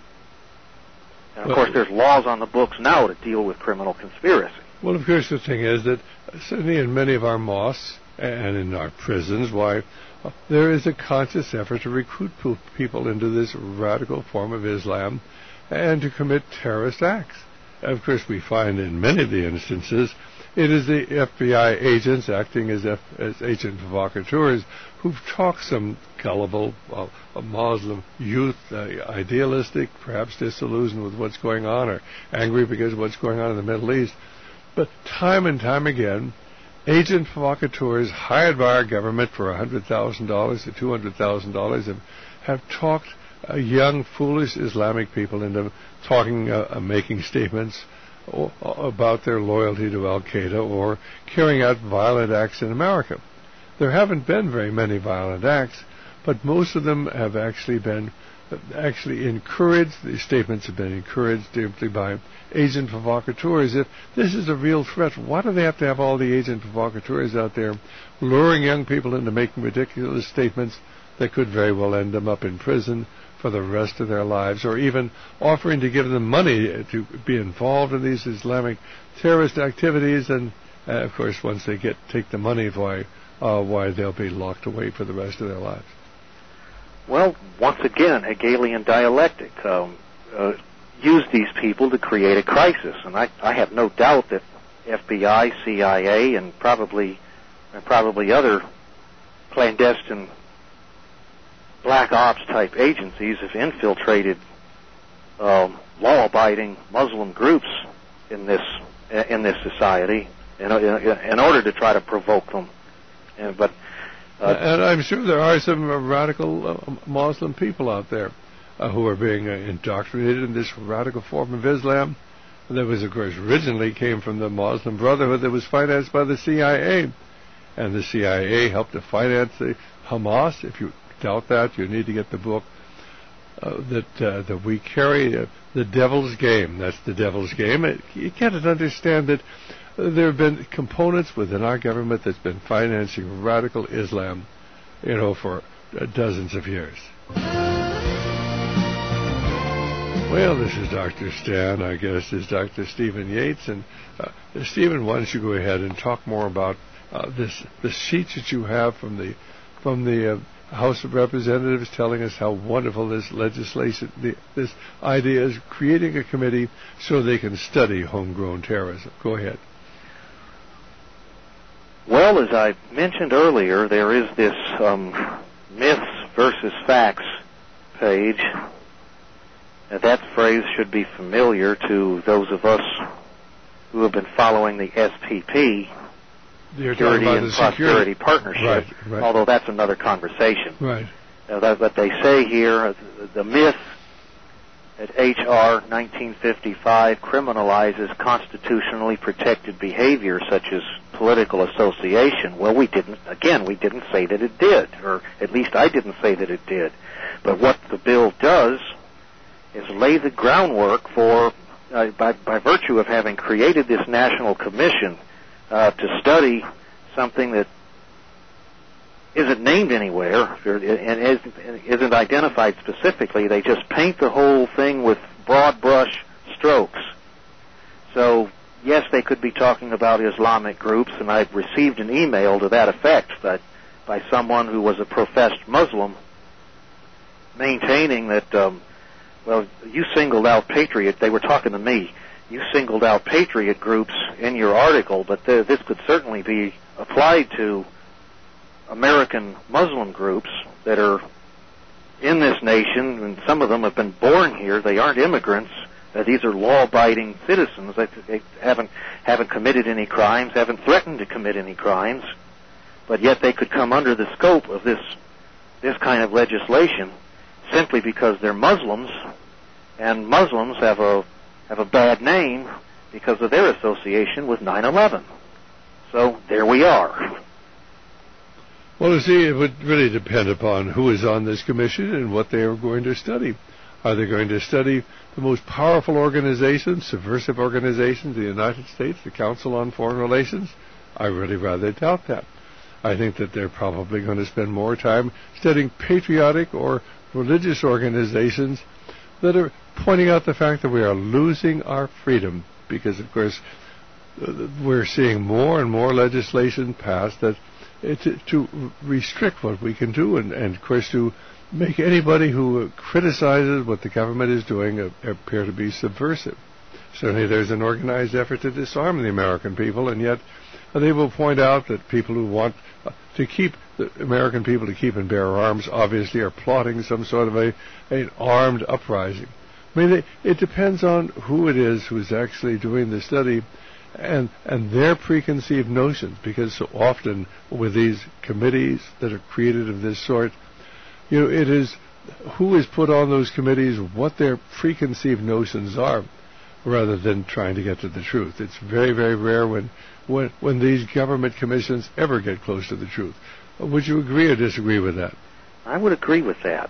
And of well, course, there's laws on the books now to deal with criminal conspiracy. Well, of course, the thing is that certainly in many of our mosques and in our prisons, why uh, there is a conscious effort to recruit people into this radical form of Islam and to commit terrorist acts. Of course, we find in many of the instances it is the F B I agents acting as, F- as agent provocateurs who've talked some gullible uh, Muslim youth, uh, idealistic, perhaps disillusioned with what's going on or angry because of what's going on in the Middle East. But time and time again, agent provocateurs hired by our government for one hundred thousand dollars to two hundred thousand dollars have, have talked uh, young, foolish Islamic people into talking, uh, uh, making statements o- about their loyalty to Al-Qaeda or carrying out violent acts in America. There haven't been very many violent acts, but most of them have actually been actually encouraged. These statements have been encouraged deeply by agent provocateurs. If this is a real threat, why do they have to have all the agent provocateurs out there luring young people into making ridiculous statements that could very well end them up in prison for the rest of their lives, or even offering to give them money to be involved in these Islamic terrorist activities? And uh, of course, once they get take the money, why uh, why they'll be locked away for the rest of their lives. Well, once again, Hegelian dialectic. Um, uh, use these people to create a crisis, and I, I have no doubt that F B I, C I A, and probably and probably other clandestine black ops type agencies have infiltrated um, law-abiding Muslim groups in this in this society in, in, in order to try to provoke them. And, but uh, and I'm sure there are some uh, radical uh, Muslim people out there uh, who are being uh, indoctrinated in this radical form of Islam. That was, of course, originally came from the Muslim Brotherhood that was financed by the C I A. And the C I A helped to finance the Hamas. If you doubt that, you need to get the book uh, that uh, that we carry uh, the devil's game. That's the devil's game. It, you can't understand that uh, there have been components within our government that's been financing radical Islam, you know, for uh, dozens of years. Well, this is Doctor Stan. Our guest is Doctor Stephen Yates. And uh, Stephen, why don't you go ahead and talk more about uh, this the sheets that you have from the from the uh, House of Representatives telling us how wonderful this legislation, the, this idea is, creating a committee so they can study homegrown terrorism. Go ahead. Well, as I mentioned earlier, there is this um, myths versus facts page. Now, that phrase should be familiar to those of us who have been following the S P P, You're Security and Prosperity security. Partnership, Right, right. although that's another conversation. Right. Now, that, what they say here, the, the myth that H R nineteen fifty-five criminalizes constitutionally protected behavior such as political association. Well, we didn't, again, we didn't say that it did, or at least I didn't say that it did. But what the bill does is lay the groundwork for, uh, by, by virtue of having created this national commission uh, to study something that isn't named anywhere and isn't, isn't identified specifically. They just paint the whole thing with broad brush strokes. So, yes, they could be talking about Islamic groups, and I've received an email to that effect that by someone who was a professed Muslim maintaining that, um, well, you singled out patriot, they were talking to me, you singled out patriot groups in your article, but th- this could certainly be applied to American Muslim groups that are in this nation, and some of them have been born here. They aren't immigrants. Uh, these are law-abiding citizens. They, they haven't haven't committed any crimes, haven't threatened to commit any crimes, but yet they could come under the scope of this this kind of legislation simply because they're Muslims, and Muslims have a have a bad name because of their association with nine eleven. So there we are. Well, you see, it would really depend upon who is on this commission and what they are going to study. Are they going to study the most powerful organizations, subversive organizations in the United States, the Council on Foreign Relations? I really rather doubt that. I think that they're probably going to spend more time studying patriotic or religious organizations that are pointing out the fact that we are losing our freedom because, of course, we're seeing more and more legislation passed that to, to restrict what we can do and, and, of course, to make anybody who criticizes what the government is doing appear to be subversive. Certainly there's an organized effort to disarm the American people, and yet they will point out that people who want to keep the American people to keep and bear arms obviously are plotting some sort of a an armed uprising. I mean, it, it depends on who it is who's actually doing the study and and their preconceived notions, because so often with these committees that are created of this sort, you know, it is who is put on those committees, what their preconceived notions are, rather than trying to get to the truth. It's very, very rare when when when these government commissions ever get close to the truth. Would you agree or disagree with that? I would agree with that.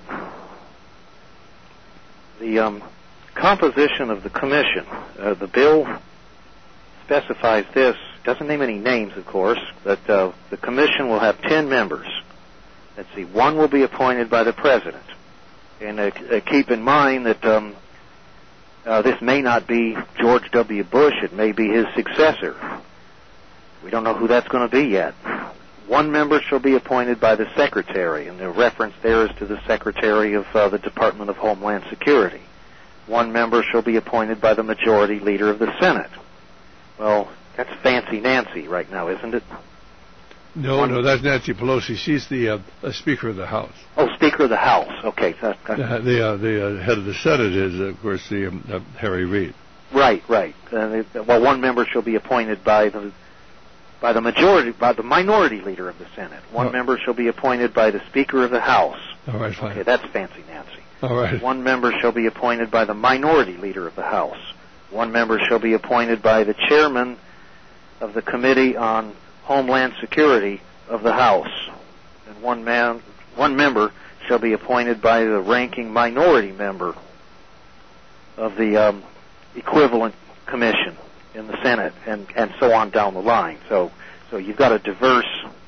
The um, composition of the commission, uh, the bill specifies this, doesn't name any names, of course, but uh, the commission will have ten members. Let's see, one will be appointed by the president. And uh, uh, keep in mind that um, uh, this may not be George W. Bush, it may be his successor. We don't know who that's going to be yet. One member shall be appointed by the Secretary, and the reference there is to the Secretary of uh, the Department of Homeland Security. One member shall be appointed by the Majority Leader of the Senate. Well, that's Fancy Nancy right now, isn't it? No, One, no, that's Nancy Pelosi. She's the uh, uh, Speaker of the House. Oh, Speaker of the House. Okay. So, uh, uh, the uh, the uh, head of the Senate is, of course, the um, uh, Harry Reid. Right, right. Uh, well, one member shall be appointed by the by the majority, by the Minority Leader of the Senate. One oh. member shall be appointed by the Speaker of the House. All right, fine. Okay, that's Fancy Nancy. All right. One member shall be appointed by the Minority Leader of the House. One member shall be appointed by the Chairman of the Committee on Homeland Security of the House. And one man, one member shall be appointed by the ranking minority member of the um, equivalent commission in the Senate, and, and so on down the line. So, so you've got a diverse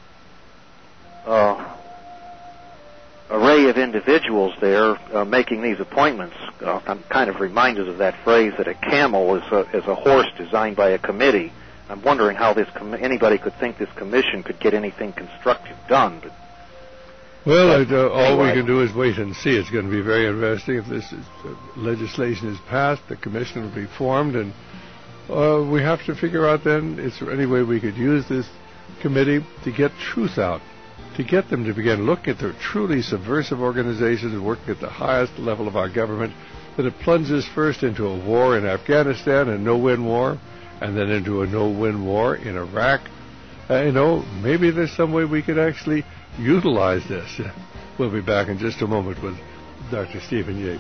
uh, array of individuals there uh, making these appointments. Uh, I'm kind of reminded of that phrase that a camel is a, is a horse designed by a committee. I'm wondering how this com- anybody could think this commission could get anything constructive done. But, well, uh, uh, all anyway. we can do is wait and see. It's going to be very interesting. If this is, uh, legislation is passed, the commission will be formed, and uh, we have to figure out then, is there any way we could use this committee to get truth out, to get them to begin looking at the truly subversive organizations working at the highest level of our government, that it plunges first into a war in Afghanistan, a no-win war, and then into a no-win war in Iraq. Uh, you know, maybe there's some way we could actually utilize this. Uh, we'll be back in just a moment with Doctor Stephen Yates.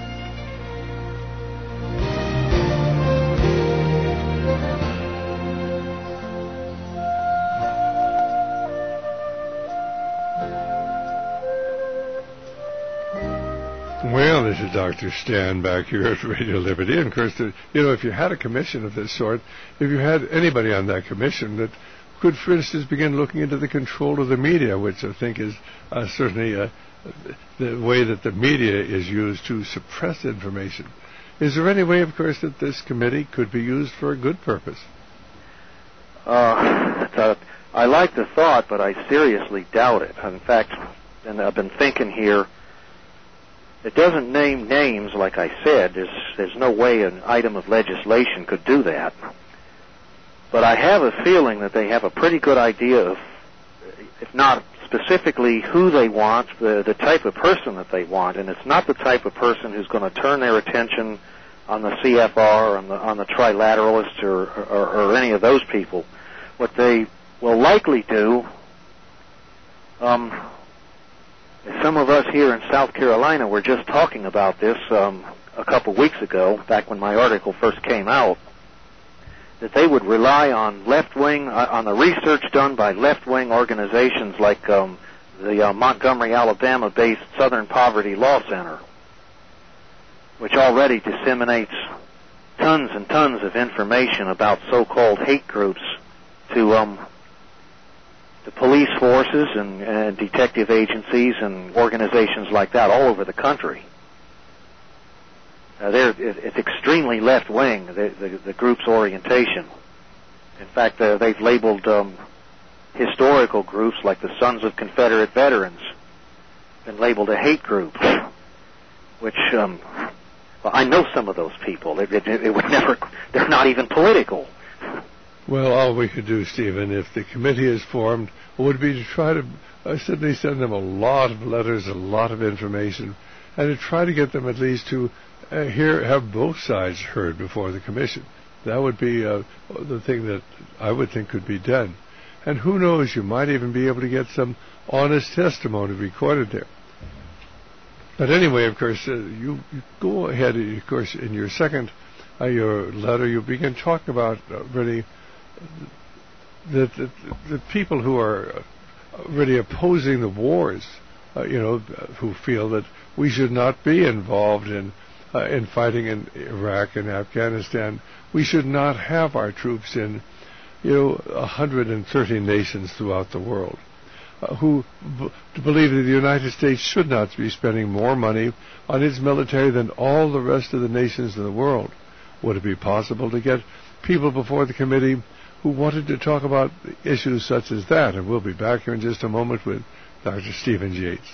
Well, this is Doctor Stan back here at Radio Liberty. And, of course, you know, if you had a commission of this sort, if you had anybody on that commission that could, for instance, begin looking into the control of the media, which I think is uh, certainly uh, the way that the media is used to suppress information. Is there any way, of course, that this committee could be used for a good purpose? Uh, uh, I like the thought, but I seriously doubt it. In fact, and I've been thinking here, it doesn't name names, like I said. There's, there's no way an item of legislation could do that. But I have a feeling that they have a pretty good idea of, if not specifically who they want, the, the type of person that they want. And it's not the type of person who's going to turn their attention on the C F R, on the, on the Trilateralists, or, or, or any of those people. What they will likely do, um, some of us here in South Carolina were just talking about this um, a couple weeks ago, back when my article first came out, that they would rely on left-wing, uh, on the research done by left-wing organizations like um, the uh, Montgomery, Alabama-based Southern Poverty Law Center, which already disseminates tons and tons of information about so-called hate groups to um, the police forces and, and detective agencies and organizations like that all over the country. Uh, they're, it, it's extremely left-wing, the, the, the group's orientation. In fact, uh, they've labeled um, historical groups like the Sons of Confederate Veterans, been labeled a hate group, which, um, well, I know some of those people. It, it, it would never, they're not even political. Well, all we could do, Stephen, if the committee is formed, would be to try to uh, certainly send them a lot of letters, a lot of information, and to try to get them at least to uh, hear, have both sides heard before the commission. That would be uh, the thing that I would think could be done. And who knows, you might even be able to get some honest testimony recorded there. But anyway, of course, uh, you, you go ahead, of course, in your second, uh, your letter, you begin talking about uh, really the, the, the people who are really opposing the wars, uh, you know, who feel that we should not be involved in uh, in fighting in Iraq and Afghanistan. We should not have our troops in, you know, one hundred thirty nations throughout the world, uh, who b- believe that the United States should not be spending more money on its military than all the rest of the nations in the world. Would it be possible to get people before the committee who wanted to talk about issues such as that? And we'll be back here in just a moment with Doctor Stephen Yates.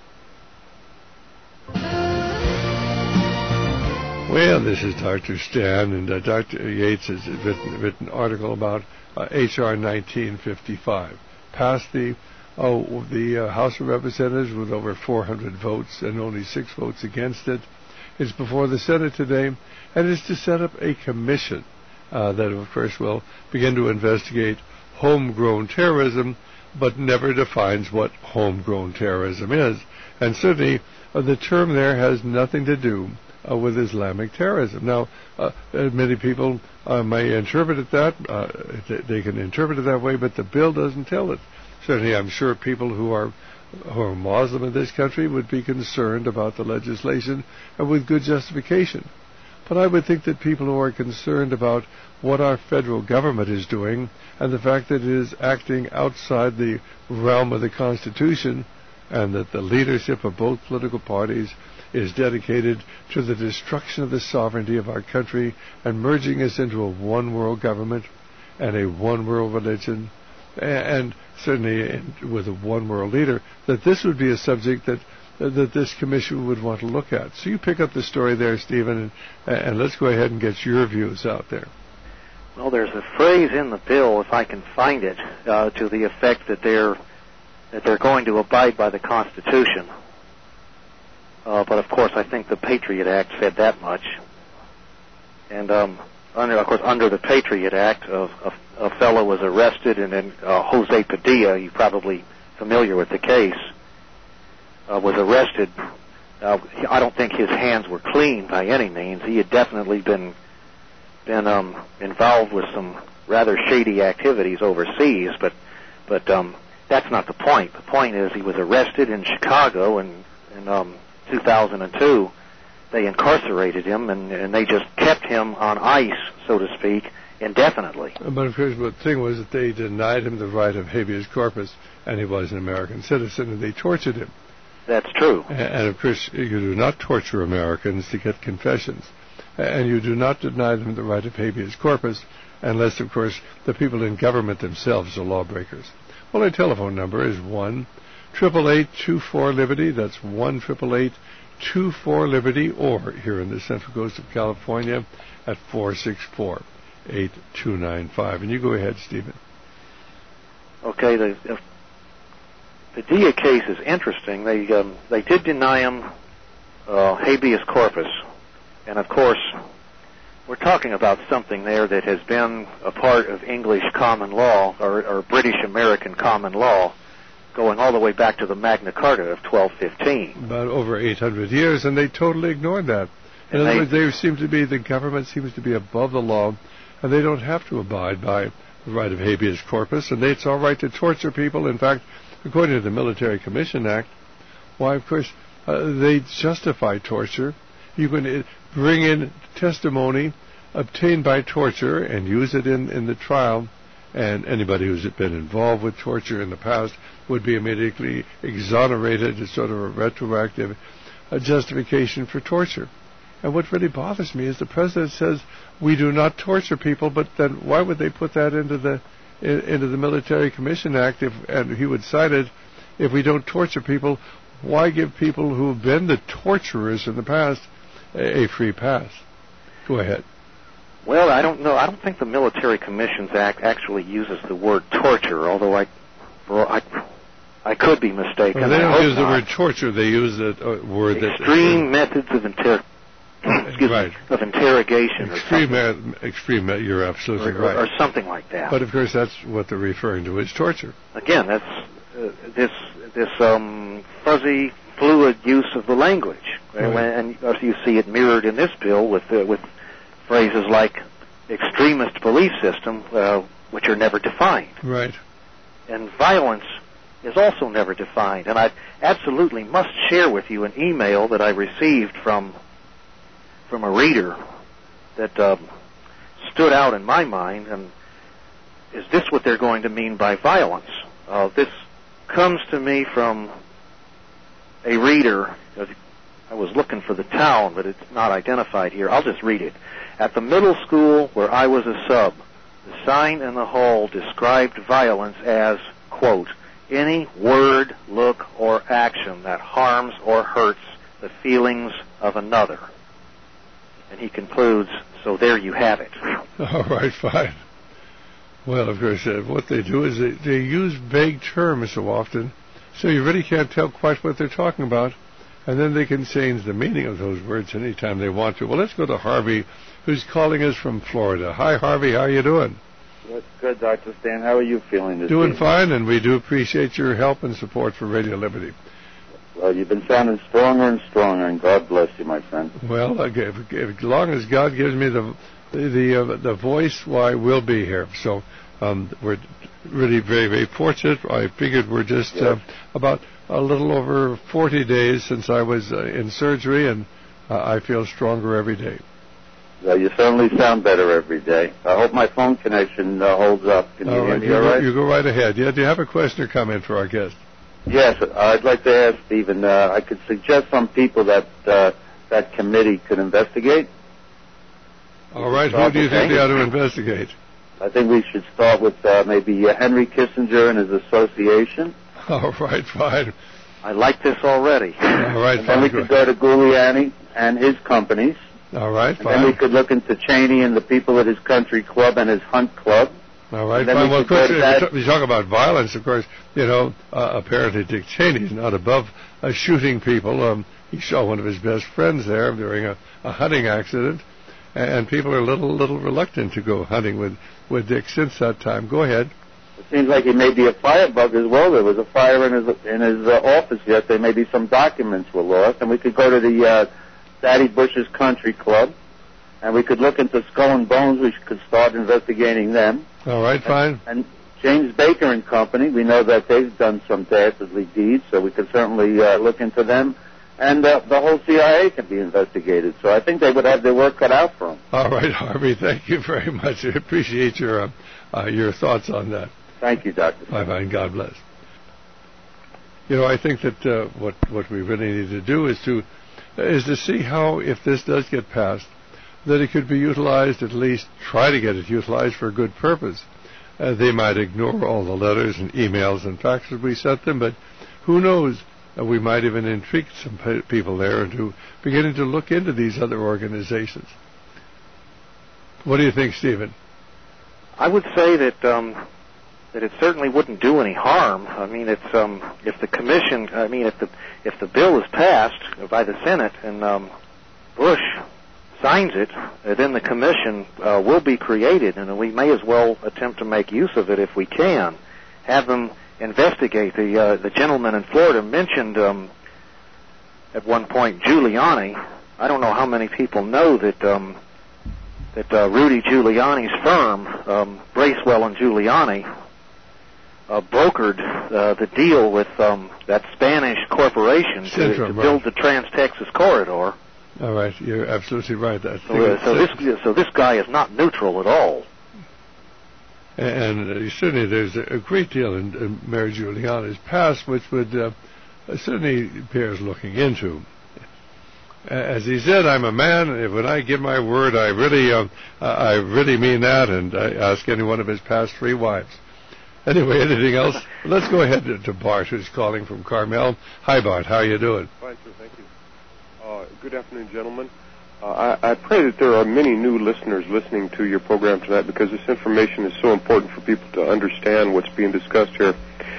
Well, this is Doctor Stan, and uh, Doctor Yates has written, written an article about uh, H R nineteen fifty-five, passed the oh, the uh, House of Representatives with over four hundred votes and only six votes against it. It's before the Senate today, and it's to set up a commission uh, that, of course, will begin to investigate homegrown terrorism, but never defines what homegrown terrorism is. And certainly, uh, the term there has nothing to do Uh, with Islamic terrorism. Now, uh, many people uh, may interpret it that, uh, they, they can interpret it that way, but the bill doesn't tell it. Certainly, I'm sure people who are who are Muslim in this country would be concerned about the legislation, and with good justification. But I would think that people who are concerned about what our federal government is doing and the fact that it is acting outside the realm of the Constitution, and that the leadership of both political parties is dedicated to the destruction of the sovereignty of our country and merging us into a one-world government and a one-world religion, and certainly with a one-world leader, that this would be a subject that that this commission would want to look at. So you pick up the story there, Stephen, and, and let's go ahead and get your views out there. Well, there's a phrase in the bill, if I can find it, uh, to the effect that they're that they're going to abide by the Constitution. Uh, but of course, I think the Patriot Act said that much. And um, under, of course, under the Patriot Act, a, a, a fellow was arrested, and then uh, Jose Padilla, you're probably familiar with the case, uh, was arrested. Uh, I don't think his hands were clean by any means. He had definitely been been um, involved with some rather shady activities overseas, but but um, that's not the point. The point is he was arrested in Chicago in, in um, two thousand two. They incarcerated him, and, and they just kept him on ice, so to speak, indefinitely. But of course, the thing was that they denied him the right of habeas corpus, and he was an American citizen, and they tortured him. That's true. And, and of course, you do not torture Americans to get confessions. And you do not deny them the right of habeas corpus unless, of course, the people in government themselves are lawbreakers. Well, our telephone number is one eight eight eight, two four, Liberty. That's one eight eight eight, two four, Liberty. Or here in the Central Coast of California at four six four, eight two nine five. And you go ahead, Stephen. Okay, the, the Padilla case is interesting. They, um, they did deny him uh, habeas corpus. And, of course, we're talking about something there that has been a part of English common law, or, or British American common law, going all the way back to the Magna Carta of twelve fifteen. About over eight hundred years, and they totally ignored that. In and other they, words, they seem to be, the government seems to be above the law, and they don't have to abide by the right of habeas corpus, and it's all right to torture people. In fact, according to the Military Commission Act, why, of course, uh, they justify torture. You can bring in testimony obtained by torture and use it in, in the trial, and anybody who's been involved with torture in the past would be immediately exonerated. It's sort of a retroactive uh, justification for torture. And what really bothers me is the president says we do not torture people, but then why would they put that into the in, into the Military Commission Act? If, and he would cite it, if we don't torture people, why give people who have been the torturers in the past a free pass? Go ahead. Well, I don't know. I don't think the Military Commissions Act actually uses the word torture, although I, I, I could be mistaken. Well, they don't use not. the word torture. They use the uh, word extreme that... Extreme methods of, inter- excuse right. me, of interrogation. Extreme, or something. Uh, extreme, uh, you're absolutely or, right. Or something like that. But, of course, that's what they're referring to as torture. Again, that's uh, this, this um, fuzzy, fluid use of the language. Right. And you see it mirrored in this bill with uh, with phrases like extremist belief system, uh, which are never defined. Right. And violence is also never defined. And I absolutely must share with you an email that I received from from a reader that um, stood out in my mind. And is this what they're going to mean by violence? Uh, this comes to me from a reader. I was looking for the town, but it's not identified here. I'll just read it. At the middle school where I was a sub, the sign in the hall described violence as, quote, any word, look, or action that harms or hurts the feelings of another. And he concludes, so there you have it. All right, fine. Well, of course, uh, what they do is they, they use vague terms so often, so you really can't tell quite what they're talking about. And then they can change the meaning of those words anytime they want to. Well, let's go to Harvey, who's calling us from Florida. Hi, Harvey. How are you doing? Good, good, Doctor Stan. How are you feeling this Doing evening? fine, and we do appreciate your help and support for Radio Liberty. Well, you've been sounding stronger and stronger, and God bless you, my friend. Well, okay, if, if, as long as God gives me the the uh, the voice, why, we'll be here. So Um, we're really very, very fortunate. I figured we're just yes. uh, about a little over forty days since I was uh, in surgery, and uh, I feel stronger every day. Well, you certainly sound better every day. I hope my phone connection uh, holds up. Can you all hear right, me you all go, right? You go right ahead. Yeah, do you have a question or comment for our guest? Yes, I'd like to ask Stephen. Uh, I could suggest some people that uh, that committee could investigate. All right, who do you think they ought to investigate? I think we should start with uh, maybe uh, Henry Kissinger and his association. All right, fine. I like this already. All right, and fine. then we could go to Giuliani and his companies. All right, and fine. then we could look into Cheney and the people at his country club and his hunt club. All right, fine. We well, of course, if you talk about violence, of course, you know, uh, apparently Dick Cheney's not above uh, shooting people. Um, he shot one of his best friends there during a, a hunting accident, and people are a little, little reluctant to go hunting with, with Dick since that time. Go ahead. It seems like he may be a firebug as well. There was a fire in his in his uh, office yesterday. Maybe some documents were lost, and we could go to the uh, Daddy Bush's Country Club, and we could look into Skull and Bones. We could start investigating them. All right, fine. And, and James Baker and Company, we know that they've done some dastardly deeds, so we could certainly uh, look into them. And uh, the whole C I A can be investigated. So I think they would have their work cut out for them. All right, Harvey, thank you very much. I appreciate your uh, uh, your thoughts on that. Thank you, Doctor Bye-bye, and God bless. You know, I think that uh, what what we really need to do is to is to see how, if this does get passed, that it could be utilized, at least try to get it utilized for a good purpose. Uh, they might ignore all the letters and emails and faxes we sent them, but who knows? Uh, we might even intrigue some pe- people there into beginning to look into these other organizations. What do you think, Stephen? I would say that um, that it certainly wouldn't do any harm. I mean, it's um, if the commission, I mean, if the if the bill is passed by the Senate and um, Bush signs it, uh, then the commission uh, will be created, and we may as well attempt to make use of it if we can. Have them investigate. The uh, the gentleman in Florida mentioned um, at one point Giuliani. I don't know how many people know that um, that uh, Rudy Giuliani's firm, um, Bracewell and Giuliani, uh, brokered uh, the deal with um, that Spanish corporation to, Centrum, to right. build the Trans-Texas Corridor. All right, you're absolutely right. I think So, uh, so this so this guy is not neutral at all. And uh, certainly there's a great deal in, in Mayor Giuliani's past which would uh, certainly bears looking into. As he said, I'm a man, and when I give my word, I really uh, I really mean that, and I ask any one of his past three wives. Anyway, anything else? Let's go ahead to, to Bart, who's calling from Carmel. Hi, Bart. How are you doing? Fine, sir. Thank you. Uh, good afternoon, gentlemen. Uh, I, I pray that there are many new listeners listening to your program tonight, because this information is so important for people to understand what's being discussed here.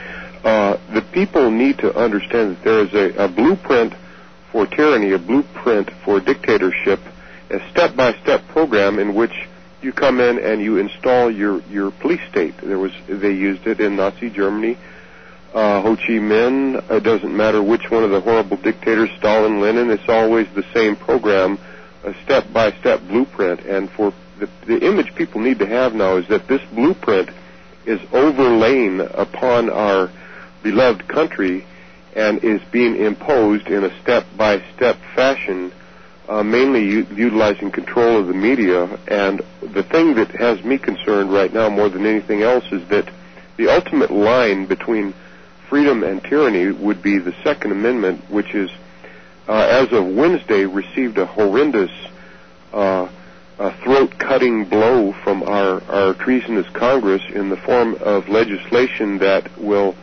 Uh, the people need to understand that there is a, a blueprint for tyranny, a blueprint for dictatorship, a step-by-step program in which you come in and you install your, your police state. There was they used it in Nazi Germany. Uh, Ho Chi Minh, it doesn't matter which one of the horrible dictators, Stalin, Lenin, it's always the same program, a step-by-step blueprint. And for the, the image people need to have now is that this blueprint is overlain upon our beloved country and is being imposed in a step-by-step fashion, uh, mainly u- utilizing control of the media. And the thing that has me concerned right now more than anything else is that the ultimate line between freedom and tyranny would be the Second Amendment, which is, uh, as of Wednesday, received a horrendous uh, a throat-cutting blow from our, our treasonous Congress in the form of legislation that will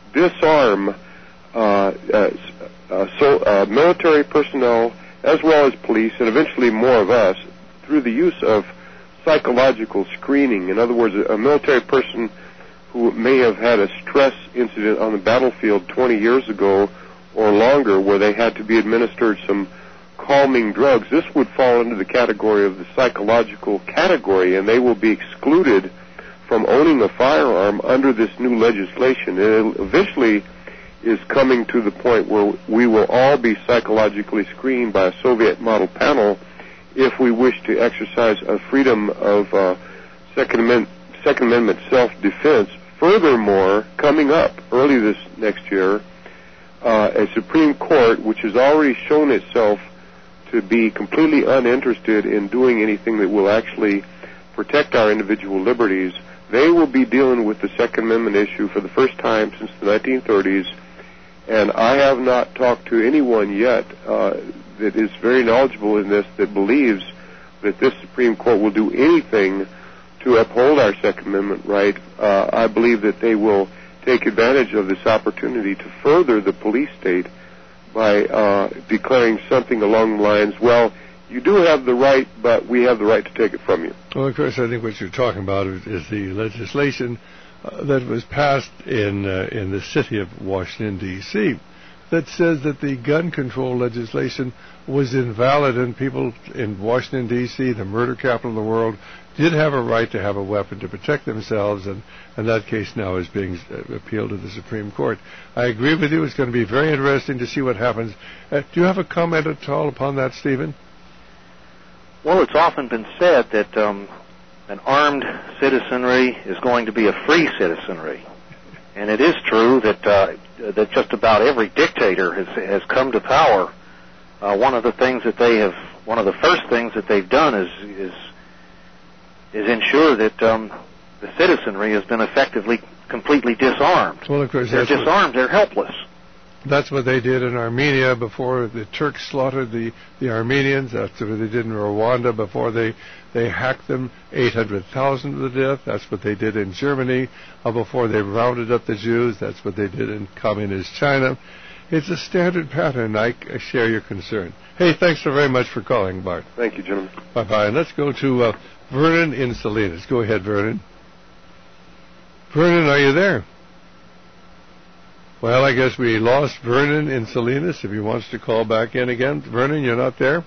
disarm uh, uh, uh, so, uh, military personnel as well as police, and eventually more of us, through the use of psychological screening. In other words, a, a military person who may have had a stress incident on the battlefield twenty years ago or longer where they had to be administered some calming drugs, this would fall into the category of the psychological category, and they will be excluded from owning a firearm under this new legislation. It eventually is coming to the point where we will all be psychologically screened by a Soviet model panel if we wish to exercise a freedom of uh, Second Amendment Second Amendment self-defense. Furthermore, coming up early this next year, uh, a Supreme Court, which has already shown itself to be completely uninterested in doing anything that will actually protect our individual liberties, they will be dealing with the Second Amendment issue for the first time since the nineteen thirties, and I have not talked to anyone yet uh, that is very knowledgeable in this that believes that this Supreme Court will do anything to uphold our Second Amendment right. Uh, I believe that they will take advantage of this opportunity to further the police state by uh, declaring something along the lines, well, you do have the right, but we have the right to take it from you. Well, of course, I think what you're talking about is the legislation uh, that was passed in uh, in the city of Washington, D C that says that the gun control legislation was invalid, and people in Washington, D C, the murder capital of the world, did have a right to have a weapon to protect themselves, and, and that case now is being uh, appealed to the Supreme Court. I agree with you. It's going to be very interesting to see what happens. Uh, do you have a comment at all upon that, Stephen? Well, it's often been said that um, an armed citizenry is going to be a free citizenry. And it is true that uh, that just about every dictator has has come to power. Uh, one of the things that they have, one of the first things that they've done is is is ensure that um, the citizenry has been effectively, completely disarmed. Well, of course, they're that's disarmed. What, they're helpless. That's what they did in Armenia before the Turks slaughtered the, the Armenians. That's what they did in Rwanda before they, they hacked them eight hundred thousand to death. That's what they did in Germany uh, before they rounded up the Jews. That's what they did in communist China. It's a standard pattern. I, I share your concern. Hey, thanks so very much for calling, Bart. Thank you, gentlemen. Bye-bye. And let's go to uh, Vernon in Salinas. Go ahead, Vernon. Vernon, are you there? Well, I guess we lost Vernon in Salinas. If he wants to call back in again. Vernon, you're not there?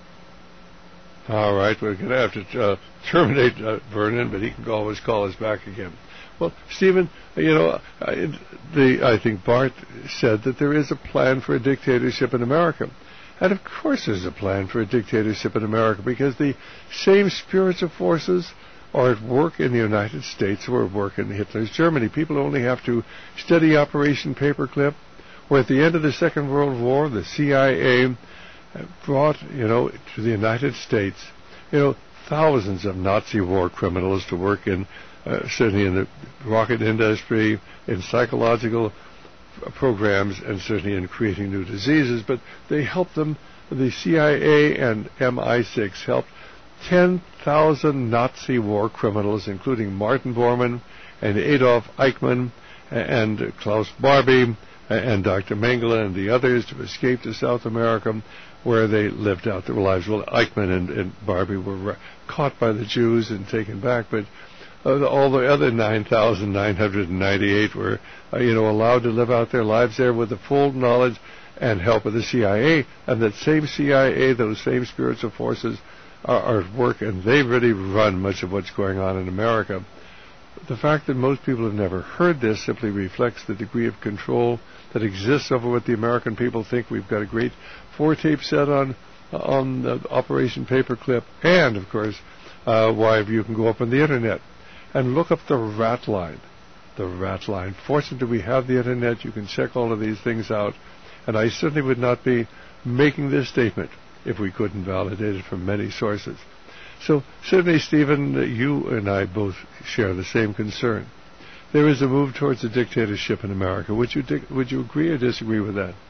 All right, we're going to have to uh, terminate uh, Vernon, but he can always call us back again. Well, Stephen, you know, I, the, I think Bart said that there is a plan for a dictatorship in America. And of course there's a plan for a dictatorship in America, because the same spiritual forces are at work in the United States or at work in Hitler's Germany. People only have to study Operation Paperclip, where at the end of the Second World War, the C I A brought, you know, to the United States, you know, thousands of Nazi war criminals to work in, uh, certainly in the rocket industry, in psychological programs, and certainly in creating new diseases. But they helped them, the C I A and M I six helped ten thousand Nazi war criminals, including Martin Bormann and Adolf Eichmann and Klaus Barbie and Doctor Mengele and the others, to escape to South America, where they lived out their lives. Well, Eichmann and, and Barbie were caught by the Jews and taken back, but uh, all the other nine thousand nine hundred ninety-eight were, uh, you know, allowed to live out their lives there with the full knowledge and help of the C I A. And that same C I A, those same spiritual forces, are, are at work, and they really run much of what's going on in America. The fact that most people have never heard this simply reflects the degree of control that exists over what the American people think. We've got a great four-tape set on on uh, Operation Paperclip, and, of course, uh, why you can go up on the Internet and look up the rat line. The rat line. Fortunately, we have the Internet. You can check all of these things out, and I certainly would not be making this statement if we couldn't validate it from many sources. So, certainly, Stephen, you and I both share the same concern. There is a move towards a dictatorship in America. Would you di- would you agree or disagree with that?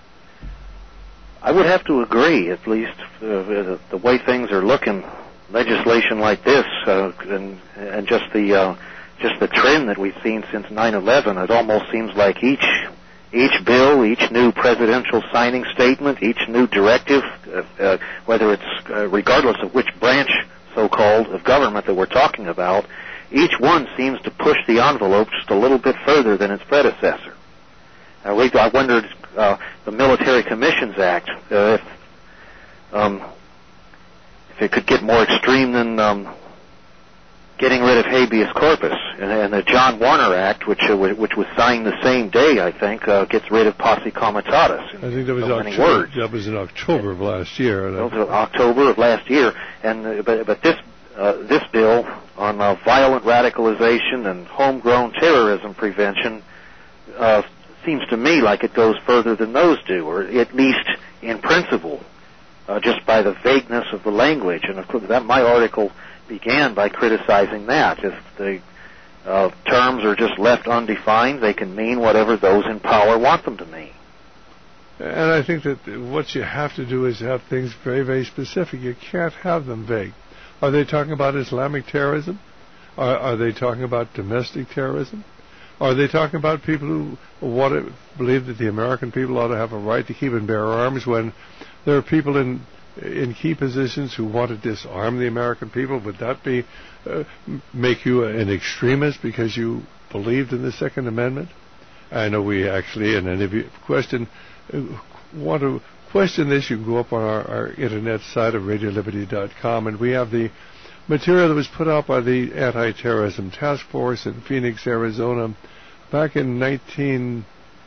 I would have to agree, at least uh, the way things are looking. Legislation like this, uh, and and just the uh, just the trend that we've seen since nine eleven, it almost seems like each each bill, each new presidential signing statement, each new directive, uh, uh, whether it's uh, regardless of which branch, so-called, of government that we're talking about, each one seems to push the envelope just a little bit further than its predecessor. Uh, we, I wondered, uh, the Military Commissions Act, uh, if, um, if it could get more extreme than um, getting rid of habeas corpus. And, and the John Warner Act, which uh, which was signed the same day, I think, uh, gets rid of posse comitatus. I think that was, so October, words. that was in October of last year. That was October of last year. And uh, but, but this uh, this bill on uh, violent radicalization and homegrown terrorism prevention uh, seems to me like it goes further than those do, or at least in principle, uh, just by the vagueness of the language. And of course, that my article began by criticizing that. If the uh, terms are just left undefined, they can mean whatever those in power want them to mean. And I think that what you have to do is have things very, very specific. You can't have them vague. Are they talking about Islamic terrorism? Are, are they talking about domestic terrorism? Are they talking about people who want to believe that the American people ought to have a right to keep and bear arms when there are people in in key positions who want to disarm the American people? Would that be uh, make you an extremist because you believed in the Second Amendment? I know we actually, in an interview question, uh, want to question this. You can go up on our, our internet site of radio liberty dot com, and we have the material that was put out by the Anti-Terrorism Task Force in Phoenix, Arizona, back in nineteen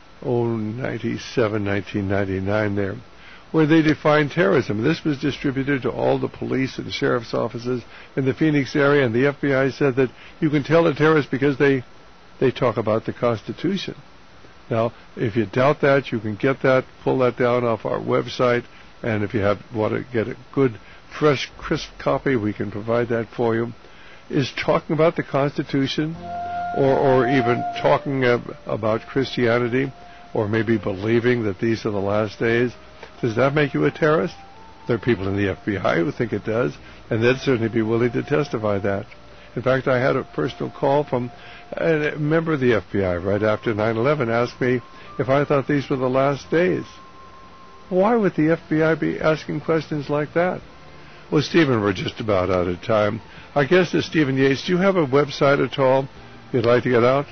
ninety-seven, nineteen ninety-nine there, where they defined terrorism. This was distributed to all the police and sheriff's offices in the Phoenix area, and the F B I said that you can tell a terrorist because they they talk about the Constitution. Now, if you doubt that, you can get that, pull that down off our website, and if you have want to get a good, fresh, crisp copy, we can provide that for you. Is talking about the Constitution, or, or even talking ab- about Christianity, or maybe believing that these are the last days, does that make you a terrorist? There are people in the F B I who think it does, and they'd certainly be willing to testify that. In fact, I had a personal call from a member of the F B I right after nine eleven asked me if I thought these were the last days. Why would the F B I be asking questions like that? Well, Stephen, we're just about out of time. Our guest is Stephen Yates. Do you have a website at all you'd like to get out?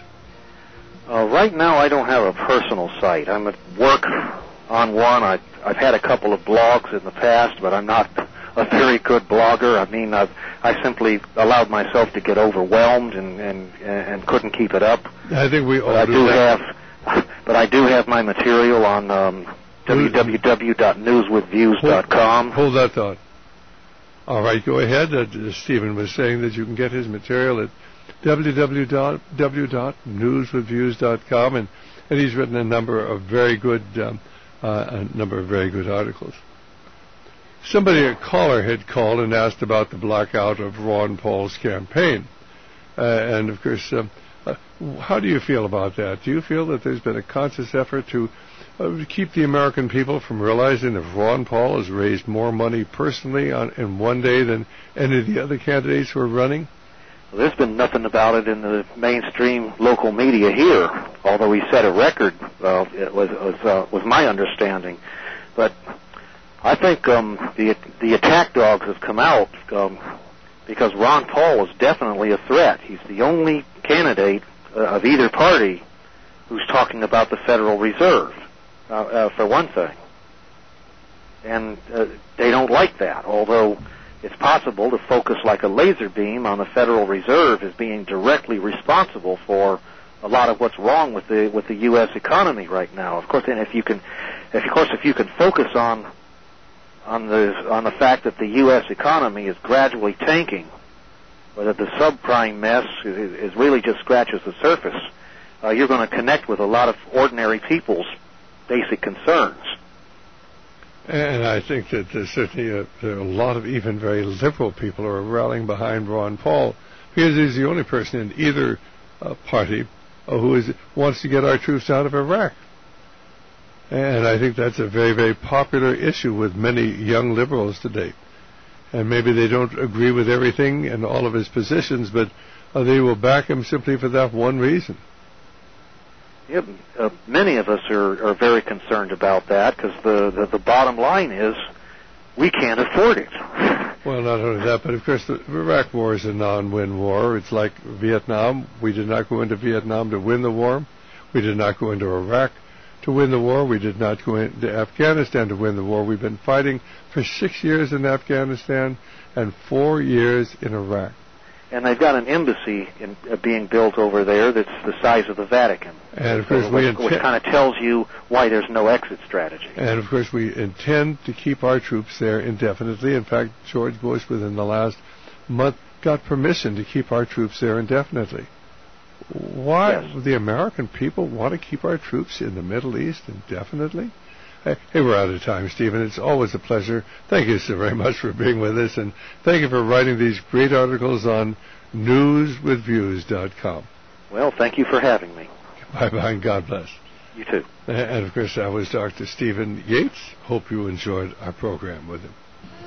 Uh, right now, I don't have a personal site. I'm at work on one. I, I've had a couple of blogs in the past, but I'm not a very good blogger. I mean, I've, I simply allowed myself to get overwhelmed and, and, and couldn't keep it up. I think we all but I do do that. have, but I do have my material on um, w w w dot news with views dot com. Hold, hold that thought. All right, go ahead. Uh, Stephen was saying that you can get his material at w w w dot news with views dot com, and, and he's written a number of very good, um, uh, a number of very good articles. Somebody, a caller, had called and asked about the blackout of Ron Paul's campaign. Uh, and, of course, um, uh, how do you feel about that? Do you feel that there's been a conscious effort to uh, keep the American people from realizing that Ron Paul has raised more money personally on, in one day than any of the other candidates who are running? Well, there's been nothing about it in the mainstream local media here, although he set a record, uh, it was, was, uh, was my understanding. But I think um, the the attack dogs have come out um, because Ron Paul is definitely a threat. He's the only candidate uh, of either party who's talking about the Federal Reserve, uh, uh, for one thing. And uh, they don't like that, although it's possible to focus like a laser beam on the Federal Reserve as being directly responsible for a lot of what's wrong with the with the U S economy right now. Of course, and if you can, if, of course, if you can focus on on the on the fact that the U S economy is gradually tanking, or that the subprime mess is, is really just scratches the surface, uh, you're going to connect with a lot of ordinary people's basic concerns. And I think that there's certainly a, there are a lot of even very liberal people who are rallying behind Ron Paul because he's the only person in either uh, party uh, who is, wants to get our troops out of Iraq. And I think that's a very, very popular issue with many young liberals today. And maybe they don't agree with everything and all of his positions, but uh, they will back him simply for that one reason. Yep, uh, many of us are, are very concerned about that because the, the, the bottom line is we can't afford it. Well, not only that, but of course the Iraq war is a non-win war. It's like Vietnam. We did not go into Vietnam to win the war. We did not go into Iraq to win the war. We did not go into Afghanistan to win the war. We've been fighting for six years in Afghanistan and four years in Iraq. And they've got an embassy in, uh, being built over there that's the size of the Vatican. And of course, so, we which, inten- which kind of tells you why there's no exit strategy. And of course, we intend to keep our troops there indefinitely. In fact, George Bush, within the last month, got permission to keep our troops there indefinitely. Why Yes. the American people want to keep our troops in the Middle East indefinitely? Hey, hey, we're out of time, Stephen. It's always a pleasure. Thank you so very much for being with us, and thank you for writing these great articles on news with views dot com. Well, thank you for having me. Bye-bye, and God bless. You too. And, of course, that was Doctor Stephen Yates. Hope you enjoyed our program with him.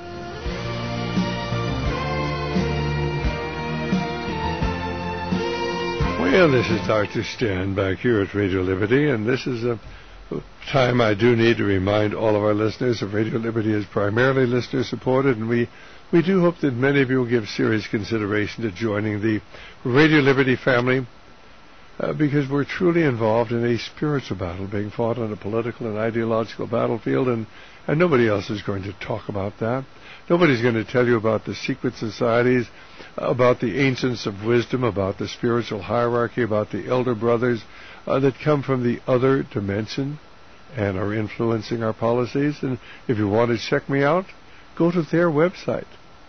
Well, this is Doctor Stan back here at Radio Liberty, and this is a time I do need to remind all of our listeners that Radio Liberty is primarily listener-supported, and we, we do hope that many of you will give serious consideration to joining the Radio Liberty family, uh, because we're truly involved in a spiritual battle being fought on a political and ideological battlefield, and, and nobody else is going to talk about that. Nobody's going to tell you about the secret societies, about the ancients of wisdom, about the spiritual hierarchy, about the elder brothers uh, that come from the other dimension and are influencing our policies. And if you want to check me out, go to their website,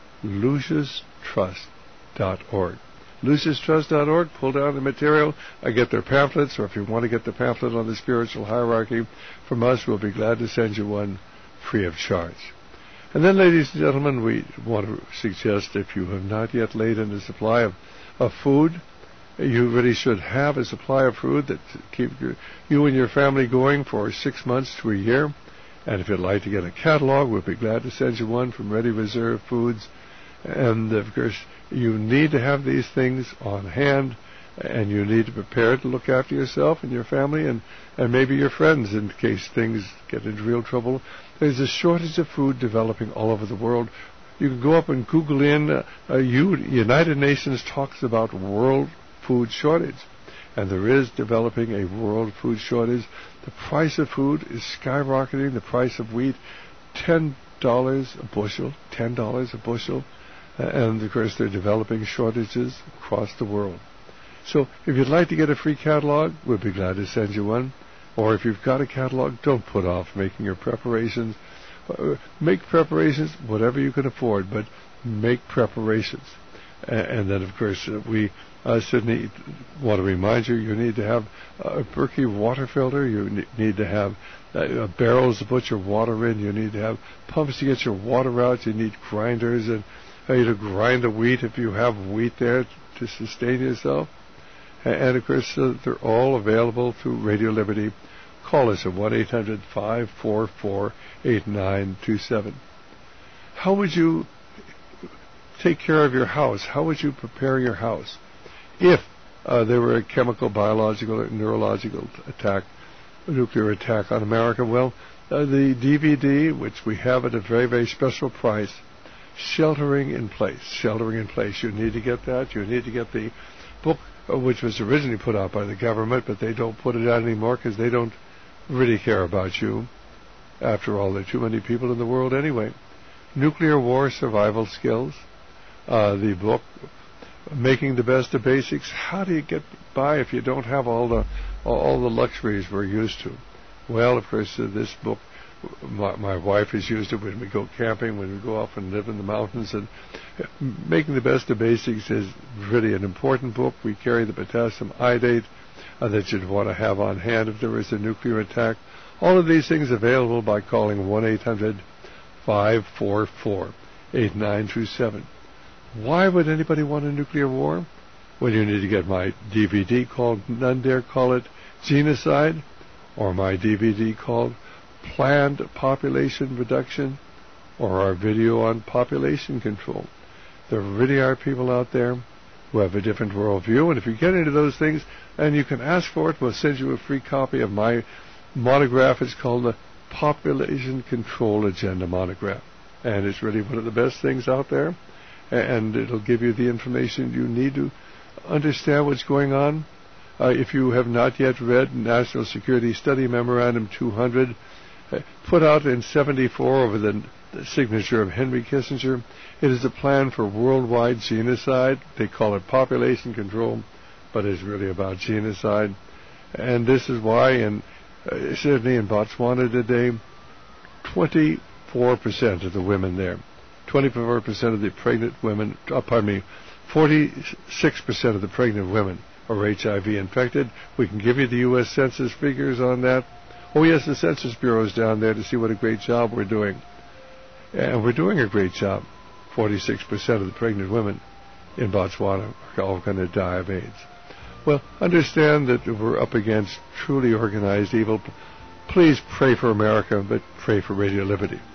lucius trust dot org. lucius trust dot org, pull down the material, I get their pamphlets, or if you want to get the pamphlet on the spiritual hierarchy from us, we'll be glad to send you one free of charge. And then, ladies and gentlemen, we want to suggest if you have not yet laid in a supply of, of food, you really should have a supply of food that keep your, you and your family going for six months to a year. And if you'd like to get a catalog, we'll be glad to send you one from Ready Reserve Foods. And, of course, you need to have these things on hand, and you need to prepare to look after yourself and your family and, and maybe your friends in case things get into real trouble. There's a shortage of food developing all over the world. You can go up and Google in, uh, uh, United Nations talks about world food shortage, and there is developing a world food shortage. The price of food is skyrocketing. The price of wheat, ten dollars a bushel, ten dollars a bushel, uh, and of course they're developing shortages across the world. So if you'd like to get a free catalog, we'd be glad to send you one. Or if you've got a catalog, don't put off making your preparations. Uh, make preparations, whatever you can afford, but make preparations. Uh, and then, of course, uh, we uh, certainly want to remind you, you need to have a Berkey water filter. You ne- need to have uh, barrels to put your water in. You need to have pumps to get your water out. You need grinders and uh, to grind the wheat if you have wheat there to sustain yourself. And, of course, uh, they're all available through Radio Liberty. Call us at one eight hundred five four four eight nine two seven. How would you take care of your house? How would you prepare your house if uh, there were a chemical, biological, or neurological attack, a nuclear attack on America? Well, uh, the D V D, which we have at a very, very special price, Sheltering in Place. Sheltering in Place. You need to get that. You need to get the book, which was originally put out by the government, but they don't put it out anymore because they don't really care about you. After all, there are too many people in the world anyway. Nuclear War Survival Skills. Uh, the book, Making the Best of Basics. How do you get by if you don't have all the all the luxuries we're used to? Well, of course, uh, this book, my, my wife has used it when we go camping, when we go off and live in the mountains. And Making the Best of Basics is really an important book. We carry the potassium iodate uh, that you'd want to have on hand if there is a nuclear attack. All of these things available by calling one eight hundred five four four eight nine two seven. Why would anybody want a nuclear war? Well, you need to get my D V D called None Dare Call It Genocide, or my D V D called Planned Population Reduction, or our video on population control. There really are people out there who have a different worldview, and if you get into those things and you can ask for it, we'll send you a free copy of my monograph. It's called the Population Control Agenda Monograph, and it's really one of the best things out there, and it'll give you the information you need to understand what's going on. Uh, if you have not yet read National Security Study Memorandum two hundred, uh, put out in seventy-four over the, the signature of Henry Kissinger, it is a plan for worldwide genocide. They call it population control, but it's really about genocide. And this is why, in uh, certainly in Botswana today, twenty-four percent of the women there, twenty-four percent of the pregnant women, uh, pardon me, forty-six percent of the pregnant women are H I V infected. We can give you the U S Census figures on that. Oh, yes, the Census Bureau is down there to see what a great job we're doing. And we're doing a great job. forty-six percent of the pregnant women in Botswana are all going to die of AIDS. Well, understand that we're up against truly organized evil. Please pray for America, but pray for Radio Liberty.